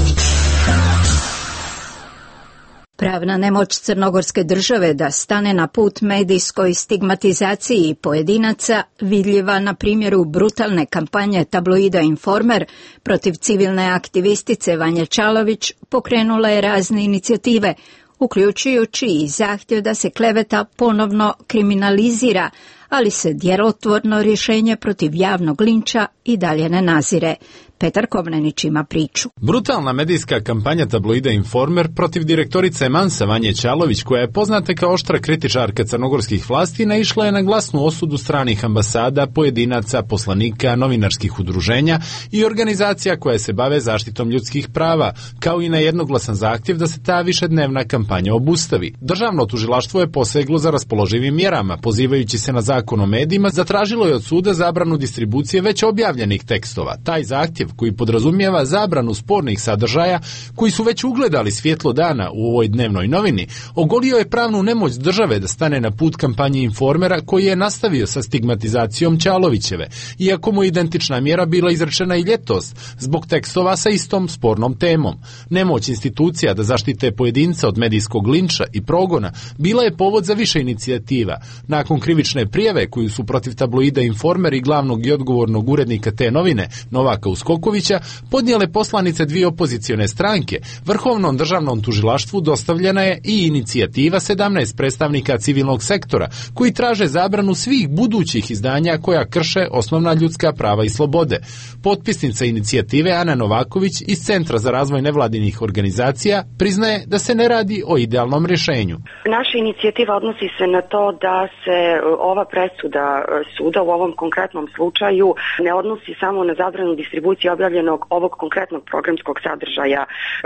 Pravna nemoć crnogorske države da stane na put medijskoj stigmatizaciji pojedinaca vidljiva na primjeru brutalne kampanje tabloida Informer protiv civilne aktivistice Vanje Čalović pokrenula je razne inicijative, uključujući i zahtjev da se kleveta ponovno kriminalizira, ali se djelotvorno rješenje protiv javnog linča i dalje ne nazire. Petar Kovnenić ima priču. Brutalna medijska kampanja tabloida Informer protiv direktorice Mansa Vanje Čalović, koja je poznata kao oštra kritičarka crnogorskih vlasti, naišla je na glasnu osudu stranih ambasada, pojedinaca, poslanika, novinarskih udruženja i organizacija koje se bave zaštitom ljudskih prava, kao i na jednoglasan zahtjev da se ta višednevna kampanja obustavi. Državno tužilaštvo je poseglo za raspoloživim mjerama, pozivajući se na zakon o medijima, zatražilo je od suda zabranu distribucije već objavljenih tekstova. Taj zahtjev, koji podrazumijeva zabranu spornih sadržaja koji su već ugledali svjetlo dana u ovoj dnevnoj novini, ogolio je pravnu nemoć države da stane na put kampanje Informera, koji je nastavio sa stigmatizacijom Čalovićeve, iako mu identična mjera bila izrečena i ljetos zbog tekstova sa istom spornom temom. Nemoć institucija da zaštite pojedinca od medijskog linča i progona bila je povod za više inicijativa. Nakon krivične prijave koju su protiv tabloida Informer i glavnog i odgovornog urednika te novine Novaka Uskokovića Vukovića podnijele poslanice dvije opozicione stranke. Vrhovnom državnom tužilaštvu dostavljena je i inicijativa 17 predstavnika civilnog sektora koji traže zabranu svih budućih izdanja koja krše osnovna ljudska prava i slobode. Potpisnica inicijative Ana Novaković iz Centra za razvoj nevladinih organizacija priznaje da se ne radi o idealnom rješenju. Naša inicijativa odnosi se na to da se ova presuda suda u ovom konkretnom slučaju ne odnosi samo na zabranu distribucije objavljenog ovog konkretnog programskog sadržaja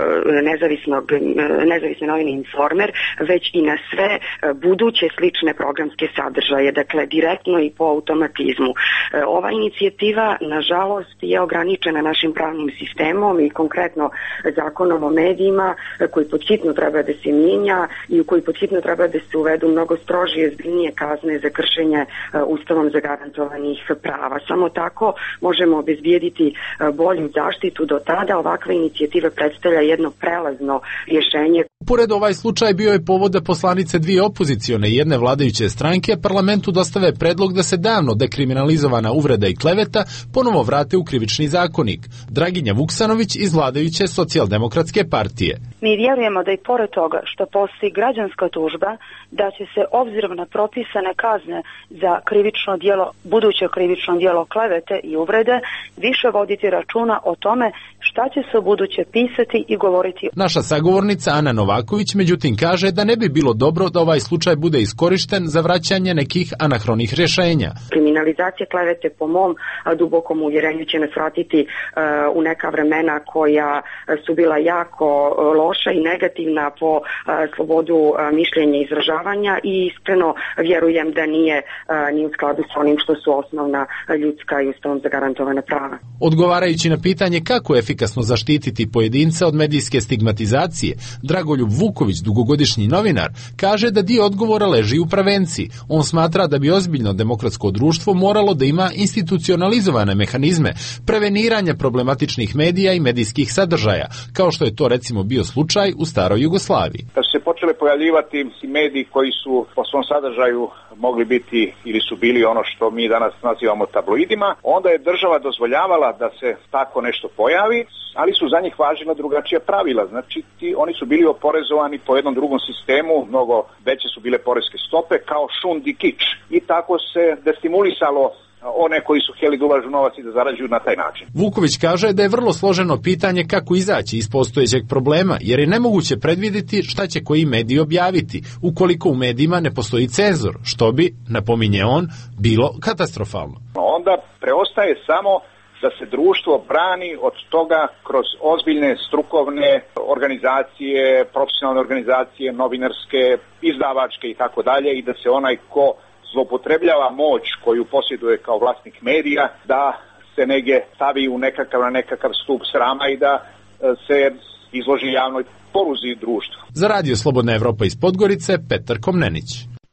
nezavisne novine Informer, već i na sve buduće slične programske sadržaje, dakle direktno i po automatizmu. Ova inicijativa, nažalost, je ograničena našim pravnim sistemom i konkretno zakonom o medijima koji podhitno treba da se mijenja i u koji podhitno treba da se uvedu mnogo strožije, zbiljnije kazne za kršenje Ustavom zagarantovanih prava. Samo tako možemo obezbijediti bolju zaštitu. Do tada ovakva inicijativa predstavlja jedno prelazno rješenje. Pored ovaj slučaj bio je povod da poslanice dvije opozicione i jedne vladajuće stranke parlamentu dostave predlog da se davno dekriminalizovana uvreda i kleveta ponovo vrate u krivični zakonik. Draginja Vuksanović iz vladajuće Socijaldemokratske partije. Mi vjerujemo da i pored toga što postoji građanska tužba, da će se obzirom na propisane kazne za buduće krivično djelo klevete i uvrede, više voditi računa o tome šta će se u buduće pisati i govoriti. Naša sagovornica Ana Novaković međutim kaže da ne bi bilo dobro da ovaj slučaj bude iskorišten za vraćanje nekih anahronih rješenja. Kriminalizacija klevete po mom dubokom uvjerenju će nas vratiti u neka vremena koja su bila jako loša i negativna po slobodu mišljenja i izražavanja i iskreno vjerujem da nije u skladu s onim što su osnovna ljudska i ustavom zagarantovana prava. Odgovarajući na pitanje kako efikasno zaštititi pojedinca od medijske stigmatizacije, Dragoljub Vuković, dugogodišnji novinar, kaže da dio odgovora leži u prevenciji. On smatra da bi ozbiljno demokratsko društvo moralo da ima institucionalizovane mehanizme preveniranja problematičnih medija i medijskih sadržaja, kao što je to recimo bio slučaj u staroj Jugoslaviji. Kad su se počele pojavljivati mediji koji su po svom sadržaju mogli biti ili su bili ono što mi danas nazivamo tabloidima, onda je država dozvoljavala da se tako nešto pojavi, ali su za njih važila drugačija pravila. Znači, oni su bili oporezovani po jednom drugom sistemu, mnogo veće su bile poreske stope, kao šund i kič. I tako se destimulisalo one koji su htjeli da ulažu novac i da zarađuju na taj način. Vuković kaže da je vrlo složeno pitanje kako izaći iz postojećeg problema, jer je nemoguće predvidjeti šta će koji mediji objaviti, ukoliko u medijima ne postoji cenzor, što bi, napominje on, bilo katastrofalno. Onda preostaje samo da se društvo brani od toga kroz ozbiljne strukovne organizacije, profesionalne organizacije, novinarske, izdavačke i tako dalje, i da se onaj ko zloupotrebljava moć koju posjeduje kao vlasnik medija, da se negdje stavi u nekakav stup srama i da se izloži javnoj poruzi društva. Za Radio Slobodna Evropa iz Podgorice, Petar Komnenić.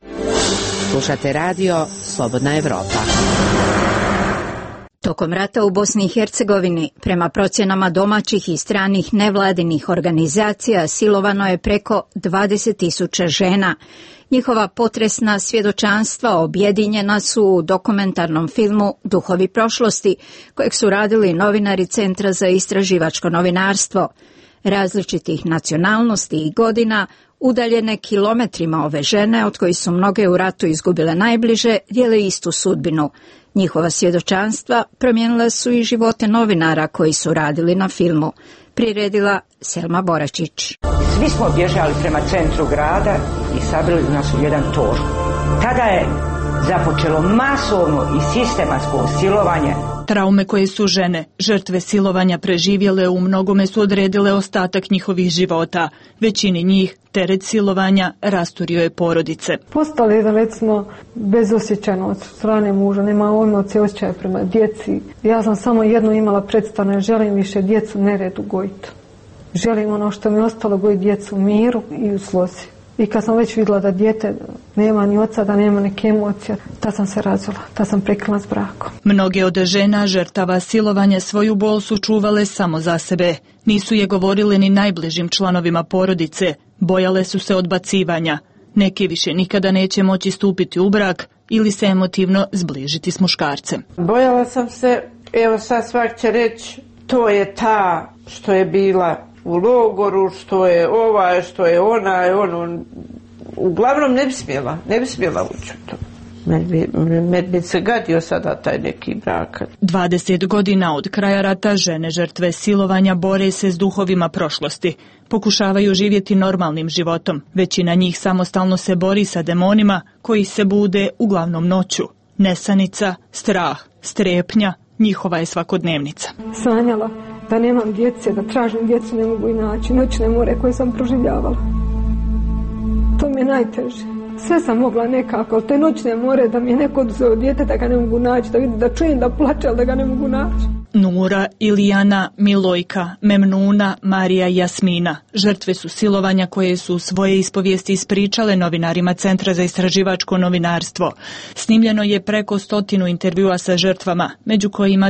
Slušate Radio Slobodna Evropa. Tokom rata u Bosni i Hercegovini, prema procjenama domaćih i stranih nevladinih organizacija, silovano je preko 20.000 žena. Njihova potresna svjedočanstva objedinjena su u dokumentarnom filmu Duhovi prošlosti, kojeg su radili novinari Centra za istraživačko novinarstvo. Različitih nacionalnosti i godina, udaljene kilometrima ove žene, od kojih su mnoge u ratu izgubile najbliže, dijele istu sudbinu. Njihova svjedočanstva promijenila su i živote novinara koji su radili na filmu. Priredila Selma Boračić. Svi smo bježali prema centru grada i sabili nas u jedan tor. Tada je započelo masovno i sistematsko silovanje. Traume koje su žene, žrtve silovanja preživjele, u mnogome su odredile ostatak njihovih života. Većini njih teret silovanja rasturio je porodice. Postali jedan, recimo, bezosjećan od strane muža, nema odnosi osjećaja prema djeci. Ja sam samo jedno imala predstavno, želim više djecu neredu gojiti. Želim ono što mi je ostalo, gojiti djecu u miru i u slozi. I kad sam već vidjela da dijete nema ni oca, da nema neke emocije, tad sam se razvela, tad sam prekinula s brakom. Mnoge od žena žrtava silovanja svoju bol su čuvale samo za sebe. Nisu je govorile ni najbližim članovima porodice, bojale su se odbacivanja. Neki više nikada neće moći stupiti u brak ili se emotivno zbližiti s muškarcem. Bojala sam se, evo sad svak će reći, to je ta što je bila u logoru, što je ova, što je ona, ono, uglavnom ne bi smjela ući u to. Med bi se gadio sada taj neki brak. 20 godina od kraja rata žene žrtve silovanja bore se s duhovima prošlosti. Pokušavaju živjeti normalnim životom. Većina njih samostalno se bori sa demonima koji se bude uglavnom noću. Nesanica, strah, strepnja, njihova je svakodnevnica. Sanjala da nemam djece, da tražim djecu, ne mogu i naći. Noćne more koje sam proživljavala. To mi je najteže. Sve sam mogla nekako, te noćne more da mi je neko oduzeo dijete da ga ne mogu naći, da vidim, da čujem da plače, ali da ga ne mogu naći. Nura, Ilijana, Milojka, Memnuna, Marija i Jasmina. Žrtve su silovanja koje su svoje ispovijesti ispričale novinarima Centra za istraživačko novinarstvo. Snimljeno je preko 100 intervjua sa žrtvama, među kojima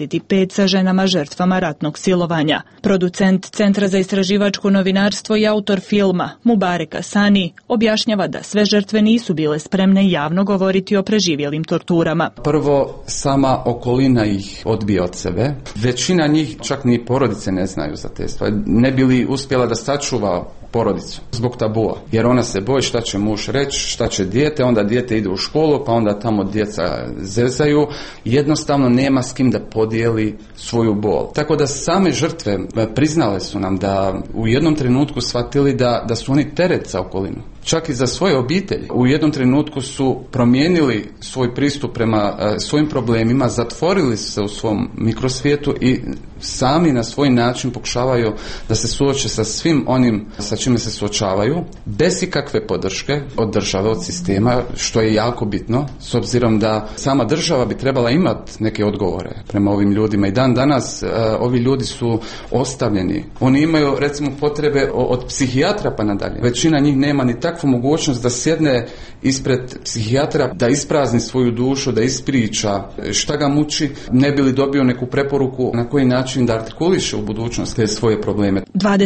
25 sa ženama žrtvama ratnog silovanja. Producent Centra za istraživačko novinarstvo i autor filma, Mubarek Asani, objašnjava da sve žrtve nisu bile spremne javno govoriti o preživjelim torturama. Prvo, sama okolina ih odbija od sebe. Većina njih čak ni porodice ne znaju za te stvari. Ne bi li uspjela da sačuva porodicu zbog tabua. Jer ona se boji šta će muž reći, šta će dijete, onda dijete ide u školu, pa onda tamo djeca zezaju. Jednostavno nema s kim da podijeli svoju bol. Tako da same žrtve priznale su nam da u jednom trenutku shvatili da su oni teret za okolinu. Čak i za svoje obitelji. U jednom trenutku su promijenili svoj pristup prema svojim problemima, zatvorili se u svom mikrosvijetu i sami na svoj način pokušavaju da se suoče sa svim onim sa čime se suočavaju, bez ikakve podrške od države, od sistema, što je jako bitno, s obzirom da sama država bi trebala imati neke odgovore prema ovim ljudima. I dan danas ovi ljudi su ostavljeni. Oni imaju, recimo, potrebe od psihijatra pa nadalje. Većina njih nema ni takvu mogućnost da sjedne ispred psihijatra, da isprazni svoju dušu, da ispriča šta ga muči, ne bi li dobio neku preporuku na koji način da artikuliše u budućnosti svoje probleme.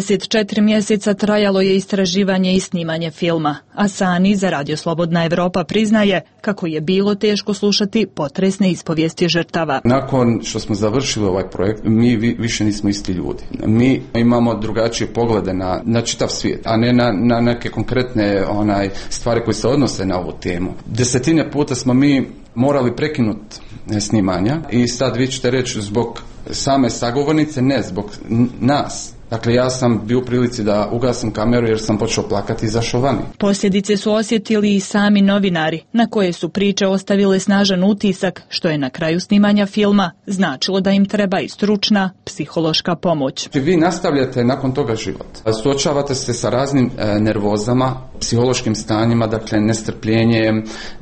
24 mjeseca trajalo je istraživanje i snimanje filma. Asani za Radio Slobodna Evropa priznaje kako je bilo teško slušati potresne ispovijesti žrtava. Nakon što smo završili ovaj projekt, mi više nismo isti ljudi. Mi imamo drugačije poglede na čitav svijet, a ne na neke konkretne stvari koje se odnose na ovu temu. Desetine puta smo mi morali prekinuti snimanja i sad vi ćete reći zbog same sagovornice, ne, zbog nas. Dakle, ja sam bio u prilici da ugasim kameru jer sam počeo plakati i izašao vani. Posljedice su osjetili i sami novinari, na koje su priče ostavile snažan utisak, što je na kraju snimanja filma značilo da im treba i stručna psihološka pomoć. Vi nastavljate nakon toga život. Suočavate se sa raznim nervozama, psihološkim stanjima, dakle nestrpljenje,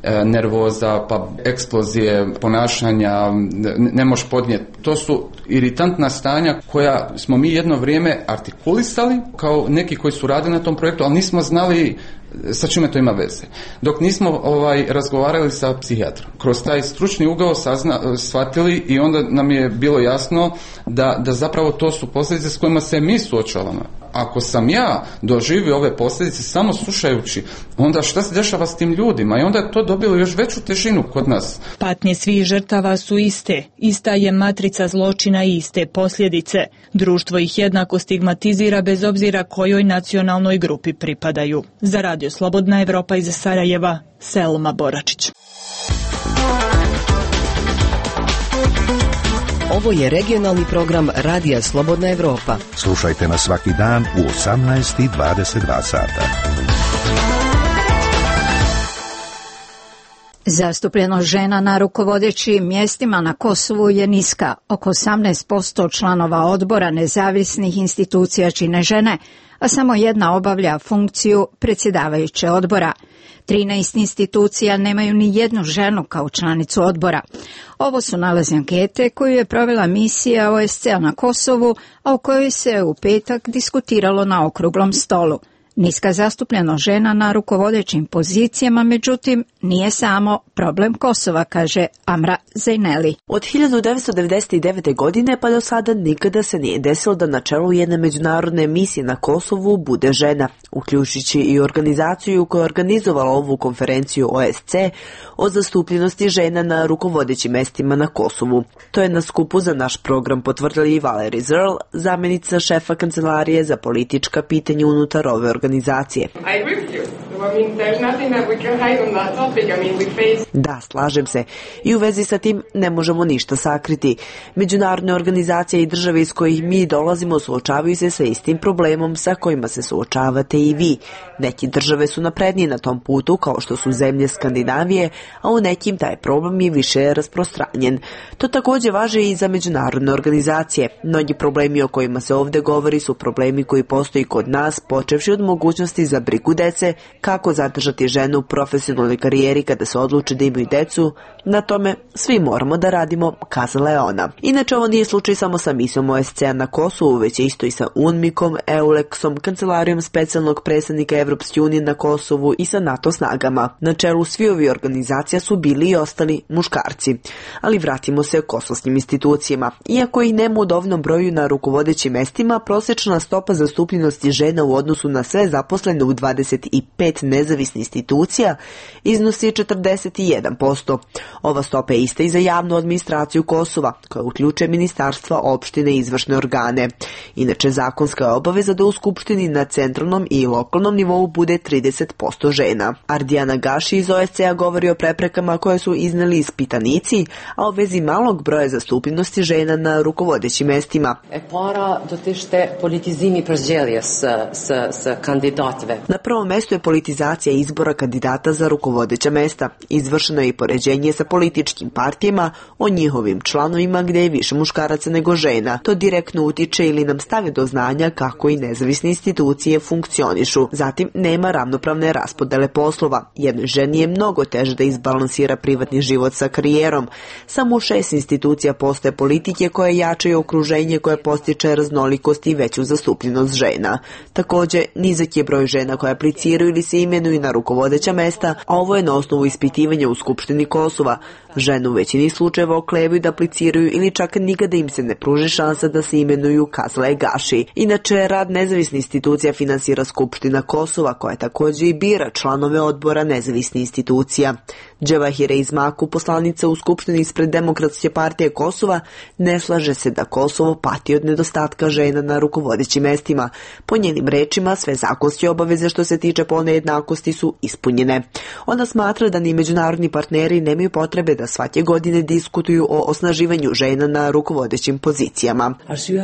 nervoza, pa eksplozije, ponašanja, ne možeš podnijeti. To su iritantna stanja koja smo mi jedno vrijeme artikulisali kao neki koji su radili na tom projektu, ali nismo znali sa čime to ima veze. Dok nismo razgovarali sa psihijatrom. Kroz taj stručni ugao shvatili i onda nam je bilo jasno da zapravo to su posljedice s kojima se mi suočavamo. Ako sam ja doživio ove posljedice samo slušajući, onda šta se dešava s tim ljudima? I onda je to dobilo još veću težinu kod nas. Patnje svih žrtava su iste. Ista je matrica zločina i iste posljedice. Društvo ih jednako stigmatizira bez obzira kojoj nacionalnoj grupi pripadaju. Za Radio Slobodna Evropa iz Sarajeva, Selma Boračić. Ovo je regionalni program Radija Slobodna Evropa. Slušajte nas svaki dan u 18:22 sata. Zastupljenost žena na rukovodećim mjestima na Kosovu je niska. Oko 18% članova odbora nezavisnih institucija čine žene, a samo jedna obavlja funkciju predsjedavajuće odbora. 13 institucija nemaju ni jednu ženu kao članicu odbora. Ovo su nalazi ankete koju je provela misija OSCE na Kosovu, a o kojoj se u petak diskutiralo na okruglom stolu. Niska zastupljenost žena na rukovodećim pozicijama, međutim, nije samo problem Kosova, kaže Amra Zejneli. Od 1999. godine pa do sada nikada se nije desilo da na čelu jedne međunarodne misije na Kosovu bude žena, uključujući i organizaciju koja je organizovala ovu konferenciju OSC o zastupljenosti žena na rukovodećim mestima na Kosovu. To je na skupu za naš program potvrdili i Valerie Zirl, zamjenica šefa Kancelarije za politička pitanja unutar ove organizacije. Da, slažem se. I u vezi sa tim ne možemo ništa sakriti. Međunarodne organizacije i države iz kojih mi dolazimo suočavaju se sa istim problemom sa kojima se suočavate i vi. Neki države su naprednije na tom putu, kao što su zemlje Skandinavije, a u nekim taj problem je više rasprostranjen. To također važi i za međunarodne organizacije. Mnogi problemi o kojima se ovdje govori su problemi koji postoji kod nas, počevši od mogućnosti za brigu dece, kako zadržati ženu u profesionalnoj karijeri kada se odluče da imaju decu. Na tome svi moramo da radimo, kazala je ona. Inače, ovo nije slučaj samo sa misijom OSCE na Kosovu, već je isto i sa UNMIK-om, EULEX-om, Kancelarijom specijalnog predstavnika Evropske unije na Kosovu i sa NATO snagama. Na čelu svi ovi organizacija su bili i ostali muškarci. Ali vratimo se kosovskim institucijama. Iako ih nema u dovoljnom broju na rukovodećim mestima, prosječna stopa zastupljenosti žena u odnosu na sve zaposlene u 25 nezavisnih institucija iznosi 41%. Ova stopa je ista i za javnu administraciju Kosova, koja uključuje ministarstva, opštine i izvršne organe. Inače, zakonska je obaveza da u Skupštini na centralnom i lokalnom nivou bude 30% žena. Ardijana Gaši iz OSCE-a govori o preprekama koje su izneli ispitanici, a o vezi malog broja zastupljenosti žena na rukovodećim mestima. Na prvom mestu je politizacija izbora kandidata za rukovodeća mesta. Izvršeno je i poređenje sa političkim partijama o njihovim članovima gdje je više muškaraca nego žena. To direktno utiče ili nam stavi do znanja kako i nezavisne institucije funkcionišu. Zatim, nema ravnopravne raspodele poslova. Jednoj ženi je mnogo teže da izbalansira privatni život sa karijerom. Samo u 6 institucija postoje politike koje jačaju okruženje koje postiče raznolikost i veću zastupljenost žena. Također, nizak je broj žena koje apliciraju ili se imenuju na rukovodeća mesta, a ovo je na osnovu ispitivanja u Skupštini Kosova. Žene u većini slučajeva oklevaju da apliciraju ili čak nikada im se ne pruži šansa da se imenuju, kazala je Gaši. Inače, rad nezavisnih institucija finansira Skupština Kosova, koja također i bira članove odbora nezavisnih institucija. Džavahire Izmaku, poslanica u Skupštini ispred Demokratske partije Kosova, ne slaže se da Kosovo pati od nedostatka žena na rukovodećim mestima. Po njenim rečima, sve zakonske obaveze što se tiče polne jednakosti su ispunjene. Ona smatra da ni međunarodni partneri nemaju potrebe da svake godine diskutuju o osnaživanju žena na rukovodećim pozicijama.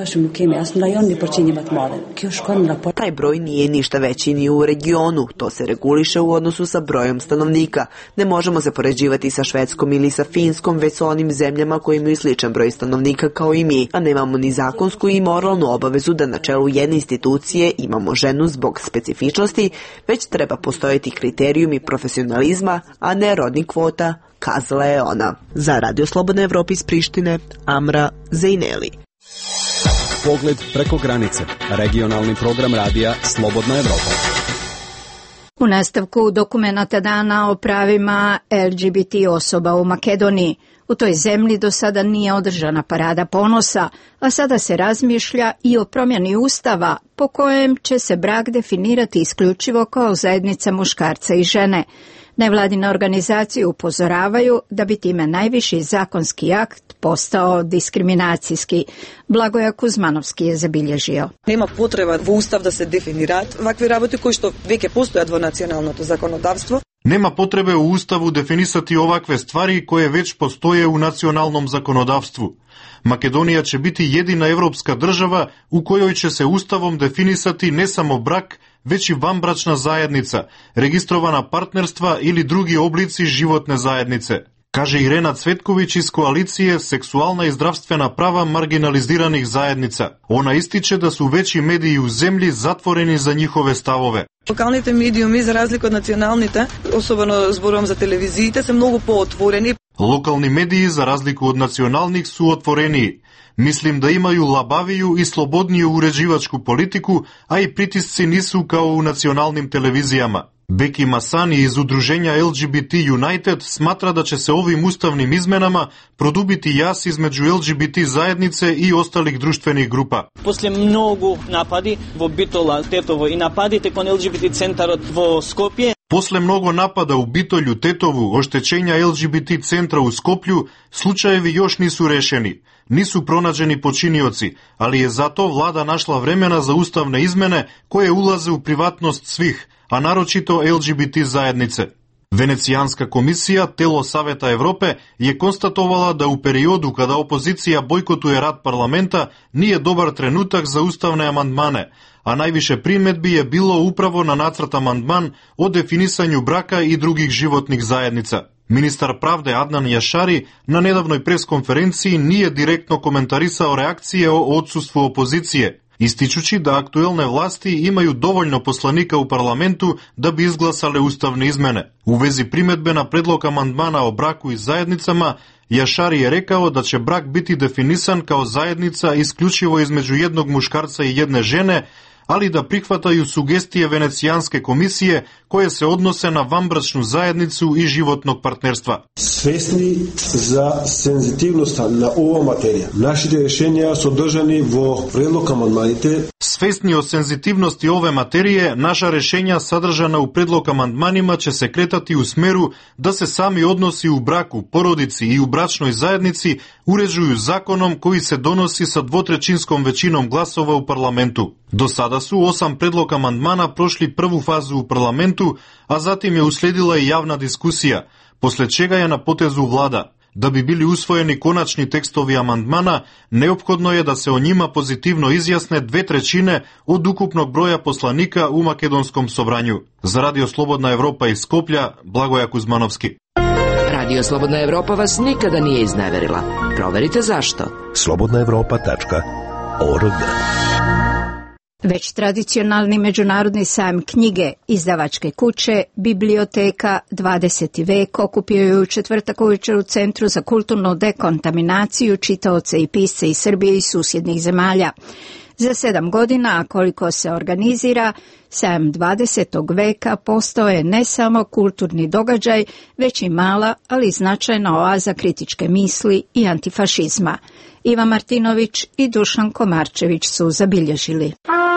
Taj broj nije ništa veći ni u regionu, to se reguliše u odnosu sa brojem stanovnika. Ne možemo se poređivati sa Švedskom ili sa Finskom, već sa onim zemljama koji imaju sličan broj stanovnika kao i mi, a nemamo ni zakonsku i moralnu obavezu da na čelu jedne institucije imamo ženu zbog specifičnosti, već treba postojati kriterijumi profesionalizma, a ne rodnih kvota, kazala je ona. Za Radio Slobodna Evropa iz Prištine, Amra Zejneli. Pogled preko granice. Regionalni program radija Slobodna Evropa. U nastavku dokumenata dana o pravima LGBT osoba u Makedoniji. U toj zemlji do sada nije održana parada ponosa, a sada se razmišlja i o promjeni ustava po kojem će se brak definirati isključivo kao zajednica muškarca i žene. Nevladine organizacije upozoravaju da bi time najviši zakonski akt postao diskriminacijski. Blagoja Kuzmanovski je zabilježio. Nema potreba v ustav da se definirat ovakve работи koji što veke postojat vo nacionalното zakonodavstvo. Nema potrebe u Ustavu definisati ovakve stvari koje već postoje u nacionalnom zakonodavstvu. Makedonija će biti jedina evropska država u kojoj će se Ustavom definisati ne samo brak, već i vanbračna zajednica, registrovana partnerstva ili drugi oblici životne zajednice. Kaže Irena Cvetković iz koalicije Seksualna i zdravstvena prava marginaliziranih zajednica. Ona ističe da su veći mediji u zemlji zatvoreni za njihove stavove. Lokalните медиуми, за разлика од националните, особено зборувам за телевизиите, се многу поотворени. Lokalni mediji, za razliku od nacionalnih, su otvoreniji. Mislim da imaju labaviju i slobodniju uređivačku politiku, a i pritisci nisu kao u nacionalnim televizijama. Beki Masani iz udruženja LGBT United smatra da će se ovim ustavnim izmenama produbiti jaz između LGBT zajednice i ostalih društvenih grupa. Posle mnogo napadi vo Bitola, Tetovo i napadite kon LGBT centar vo Skopje. Posle mnogo napada u Bitolju, Tetovu, oštećenja LGBT centra u Skoplju, slučajevi još nisu rešeni. Nisu pronađeni počinioci, ali je zato vlada našla vremena za ustavne izmene koje ulaze u privatnost svih, a naročito LGBT zajednice. Venecijanska komisija, telo Saveta Evrope, je konstatovala da u periodu kada opozicija bojkotuje rad parlamenta nije dobar trenutak za ustavne amandmane, a najviše primedbi je bilo upravo na nacrt amandman o definisanju braka i drugih životnih zajednica. Ministar pravde Adnan Jašari na nedavnoj preskonferenciji nije direktno komentarisao reakcije o odsustvu opozicije, ističući da aktuelne vlasti imaju dovoljno poslanika u parlamentu da bi izglasale ustavne izmene. U vezi primedbe na predlog amandmana o braku i zajednicama, Jašari je rekao da će brak biti definisan kao zajednica isključivo između jednog muškarca i jedne žene, ali da prihvataju sugestije Venecijanske komisije koje se odnose na vanbračnu zajednicu i životnog partnerstva. Svesni za senzitivnost na ova materija. Naši rješenja su održani vo predlog amandmanite. Svesni o senzitivnosti ove materije, naša rešenja sadržana u predlog amandmanima će se kretati u smeru da se sami odnosi u braku, porodici i u bračnoj zajednici uređuju zakonom koji se donosi sa 2/3 većinom glasova u parlamentu. Do sada su 8 predloga amandmana prošli prvu fazu u parlamentu, a zatim je usledila i javna diskusija, posle čega je na potezu vlada. Da bi bili usvojeni konačni tekstovi amandmana, neophodno je da se o njima pozitivno izjasne 2/3 od ukupnog broja poslanika u Makedonskom sobranju. Za Radio Slobodna Evropa iz Skoplja, Blagoja Kuzmanovski. Radio Slobodna Evropa vas nikada nije izneverila. Proverite zašto. slobodnaevropa.org. Već tradicionalni međunarodni sajam knjige, izdavačke kuće, biblioteka 20. vek okupio je u četvrtak uvečer u Centru za kulturnu dekontaminaciju čitaoce i pisce iz Srbije i susjednih zemalja. Za 7 godina, a koliko se organizira, sajam 20. veka postao je ne samo kulturni događaj, već i mala, ali značajna oaza kritičke misli i antifašizma. Iva Martinović i Dušan Komarčević su zabilježili.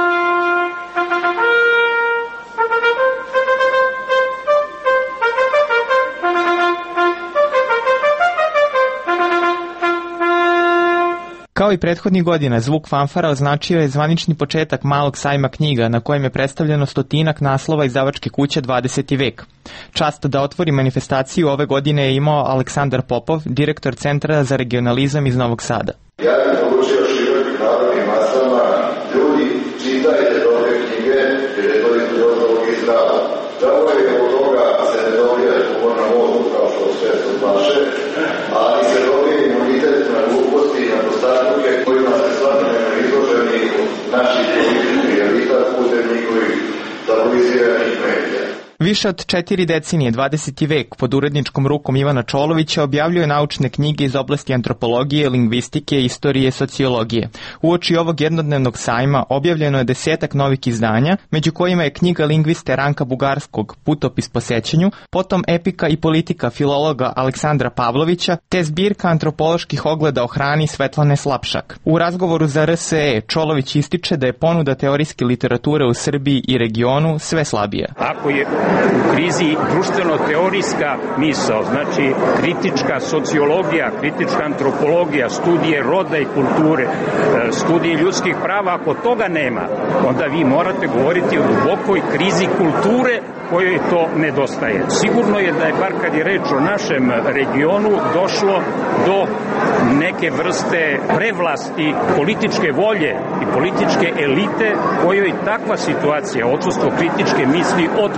Kao i prethodnih godina, zvuk fanfara označio je zvanični početak malog sajma knjiga na kojem je predstavljeno 100 naslova izdavačke kuće 20. vek. Čast da otvori manifestaciju ove godine je imao Aleksandar Popov, direktor Centra za regionalizam iz Novog Sada. Ja bih poručio širokim narodnim masama, ljudi, čitajte dobre knjige, jer je to između ostalog i zdravo. Zdravo je od toga se ne dobija tumor na mozgu, kao što sve su vaše, ali se dobije imunitet na gluposti i na dostatke kojima se svakodnevno izloženi od naših političkih elita putem njihovih stabiliziranih medija. Više od 4 decenije 20. vek pod uredničkom rukom Ivana Čolovića objavljuje naučne knjige iz oblasti antropologije, lingvistike, istorije i sociologije. Uoči ovog jednodnevnog sajma objavljeno je 10 novih izdanja, među kojima je knjiga lingviste Ranka Bugarskog Putopis po sećanju, potom epika i politika filologa Aleksandra Pavlovića, te zbirka antropoloških ogleda o hrani Svetlane Slapšak. U razgovoru za RSE Čolović ističe da je ponuda teorijske literature u Srbiji i regionu sve slabija. Ako je u krizi društveno-teorijska misao, znači kritička sociologija, kritička antropologija, studije roda i kulture, studije ljudskih prava, ako toga nema, onda vi morate govoriti o dubokoj krizi kulture kojoj to nedostaje. Sigurno je da je, bar kad je reč o našem regionu, došlo do neke vrste prevlasti političke volje i političke elite kojoj takva situacija, odsustvo kritičke misli, odgovara.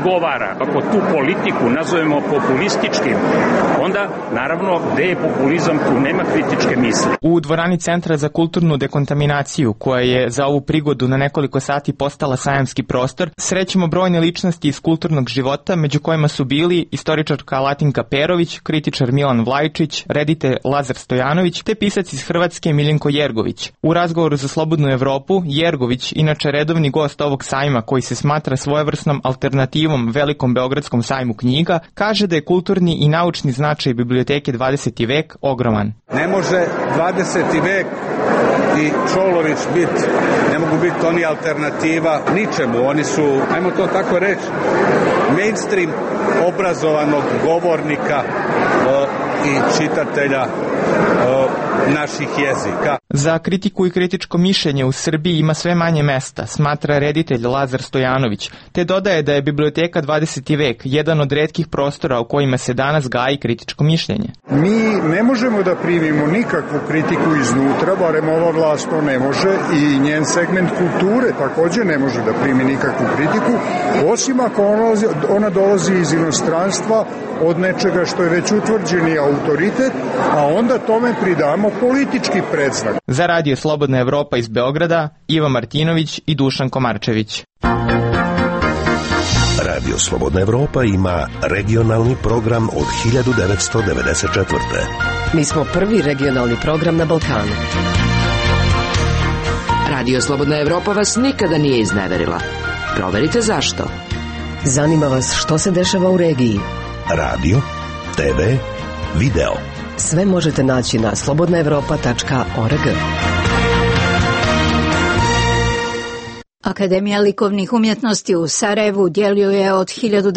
odgovara. Ako tu politiku nazovemo populističkim, onda naravno gde je populizam, tu nema kritičke misli. U dvorani Centra za kulturnu dekontaminaciju, koja je za ovu prigodu na nekoliko sati postala sajamski prostor, srećemo brojne ličnosti iz kulturnog života, među kojima su bili istoričarka Latinka Perović, kritičar Milan Vlajčić, reditelj Lazar Stojanović, te pisac iz Hrvatske Miljenko Jergović. U razgovoru za Slobodnu Evropu, Jergović, inače redovni gost ovog sajma koji se smatra svojevrsnom alternativom Velikom Beogradskom sajmu knjiga, kaže da je kulturni i naučni značaj biblioteke 20. vek ogroman. Ne može 20. vek i Čolović ne mogu biti oni alternativa ničemu. Oni su, ajmo to tako reći, mainstream obrazovanog govornika i čitatelja naših jezika. Za kritiku i kritičko mišljenje u Srbiji ima sve manje mesta, smatra reditelj Lazar Stojanović, te dodaje da je biblioteka 20. vek jedan od retkih prostora u kojima se danas gaji kritičko mišljenje. Mi ne možemo da primimo nikakvu kritiku iznutra, barem ova vlast to ne može, i njen segment kulture također ne može da primi nikakvu kritiku, osim ako ona dolazi iz inostranstva od nečega što je već utvrđeni autoritet, a onda tome pridamo politički predznak. Za Radio Slobodna Evropa iz Beograda, Iva Martinović i Dušan Komarčević. Radio Slobodna Evropa ima regionalni program od 1994. Mi smo prvi regionalni program na Balkanu. Radio Slobodna Evropa vas nikada nije izneverila. Proverite zašto. Zanima vas što se dešava u regiji. Radio, TV, video. Sve možete naći na slobodnaevropa.org. Akademija likovnih umjetnosti u Sarajevu djeluje od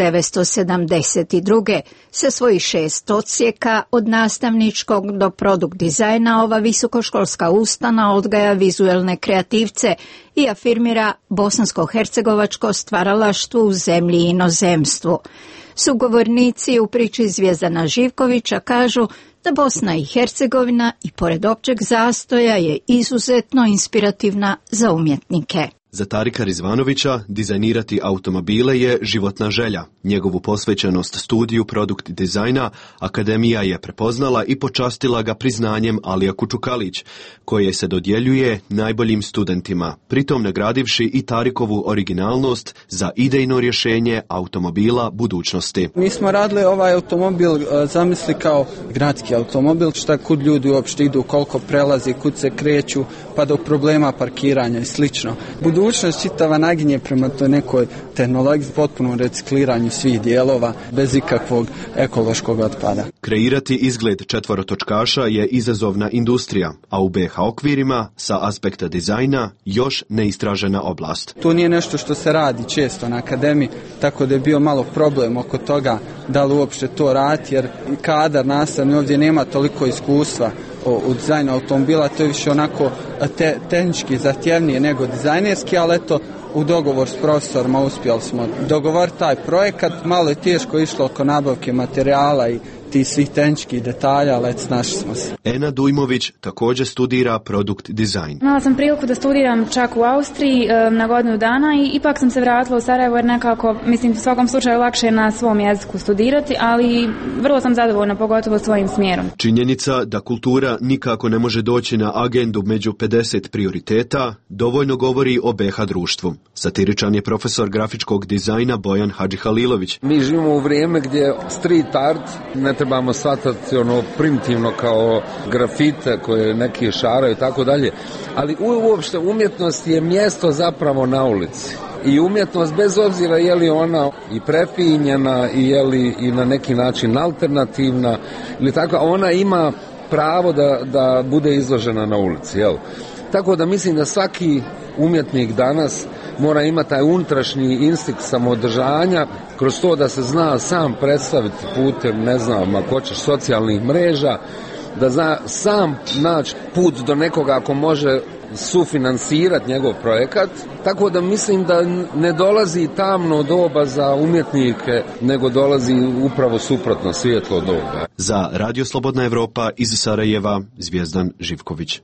1972. Sa svojih 6 odsjeka, od nastavničkog do produkt dizajna, ova visokoškolska ustana odgaja vizuelne kreativce i afirmira bosansko-hercegovačko stvaralaštvo u zemlji i inozemstvu. Sugovornici u priči Zvjezdana Živkovića kažu da Bosna i Hercegovina i pored općeg zastoja je izuzetno inspirativna za umjetnike. Za Tarika Rizvanovića dizajnirati automobile je životna želja. Njegovu posvećenost studiju produkt dizajna Akademija je prepoznala i počastila ga priznanjem Alija Kučukalić, koje se dodjeljuje najboljim studentima, pritom nagradivši i Tarikovu originalnost za idejno rješenje automobila budućnosti. Mi smo radili ovaj automobil, zamisli kao gradski automobil, šta kud ljudi uopšte idu, koliko prelazi, kud se kreću, pa do problema parkiranja i slično. Budućnost čitava naginje prema toj nekoj tehnologiji, potpunom recikliranju svih dijelova, bez ikakvog ekološkog otpada. Kreirati izgled četvorotočkaša je izazovna industrija, a u BiH okvirima, sa aspekta dizajna, još neistražena oblast. To nije nešto što se radi često na akademiji, tako da je bio malo problem oko toga da li uopšte to raditi, jer kadar nastavni ovdje nema toliko iskustva u dizajnu automobila, to je više onako tehnički zahtjevnije nego dizajnerski, ali eto, u dogovor s profesorima uspjeli smo dogovoriti taj projekat. Malo je teško išlo oko nabavke materijala i tih svih tehničkih detalja, ali našli smo se. Ena Dujmović također studira produkt dizajn. Imala sam priliku da studiram čak u Austriji na godinu dana i ipak sam se vratila u Sarajevo jer nekako, mislim, u svakom slučaju lakše na svom jeziku studirati, ali vrlo sam zadovoljna, pogotovo svojim smjerom. Činjenica da kultura nikako ne može doći na agendu među 50 prioriteta dovoljno govori o BiH društvu. Satiričan je profesor grafičkog dizajna Bojan Hadžihalilović. Mi živimo u vrijeme gdje street art ne trebamo shvatati ono primitivno kao grafite koje neki šaraju i tako dalje, ali uopšte umjetnost je mjesto zapravo na ulici. I umjetnost, bez obzira je li ona i prefinjena i je li i na neki način alternativna ili tako, ona ima pravo da bude izložena na ulici, jel? Tako da mislim da svaki umjetnik danas mora imati taj unutrašnji instinkt samoodržanja kroz to da se zna sam predstaviti putem, ne znam, ako hoćeš, socijalnih mreža, da zna sam naći put do nekoga ako može sufinansirati njegov projekat. Tako da mislim da ne dolazi tamno doba za umjetnike, nego dolazi upravo suprotno, svijetlo doba. Za Radio Slobodna Evropa iz Sarajeva, Zvjezdan Živković.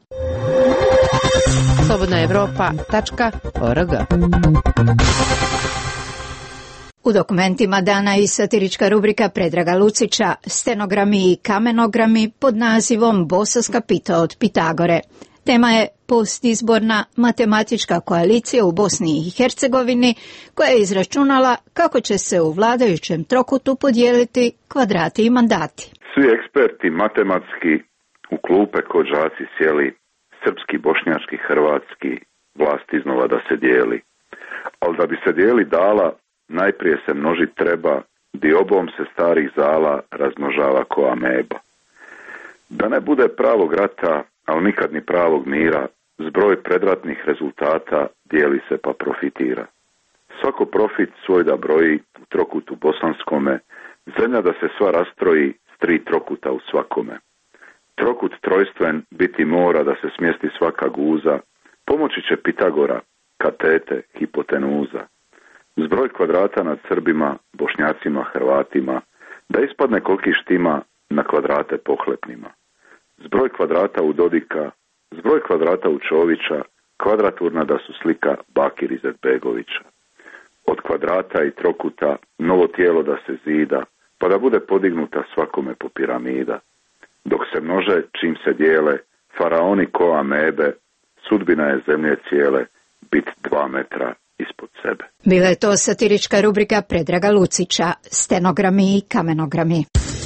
slobodnaevropa.org. U dokumentima dana i satirička rubrika Predraga Lucića, stenogrami i kamenogrami pod nazivom Bosanska pita od Pitagore. Tema je postizborna matematička koalicija u Bosni i Hercegovini koja je izračunala kako će se u vladajućem trokutu podijeliti kvadrati i mandati. Svi eksperti matematski u klupe ko đaci sjeli, srpski, bošnjački, hrvatski, vlast iznova da se dijeli. Ali da bi se dijeli dala, najprije se množit treba, diobom se starih zala razmnožava ko ameba. Da ne bude pravog rata, ali nikad ni pravog mira, zbroj predratnih rezultata dijeli se pa profitira. Svako profit svoj da broji u trokutu bosanskome, zemlja da se sva rastroji s 3 trokuta u svakome. Trokut trojstven biti mora da se smjesti svaka guza, pomoći će Pitagora, katete, hipotenuza. Zbroj kvadrata nad Srbima, Bošnjacima, Hrvatima, da ispadne koliki štima na kvadrate pohlepnima. Zbroj kvadrata u Dodika, zbroj kvadrata u Čovića, kvadraturna da su slika Bakir Izetbegovića. Od kvadrata i trokuta novo tijelo da se zida, pa da bude podignuta svakome po piramida. Dok se množe čim se dijele, faraoni ko amebe, sudbina je zemlje cijele, bit 2 metra ispod sebe. Bila je to satirička rubrika Predraga Lucića, stenogrami i kamenogrami.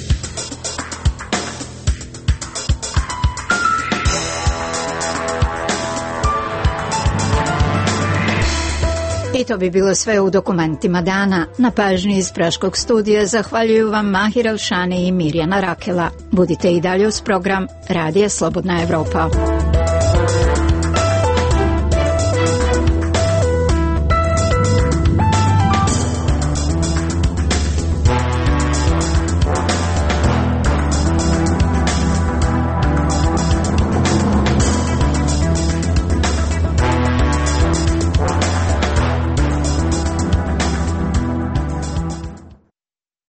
I to bi bilo sve u dokumentima dana. Na pažnji iz Praškog studija zahvaljuju vam Mahir Elšani i Mirjana Rakela. Budite i dalje uz program Radija Slobodna Evropa.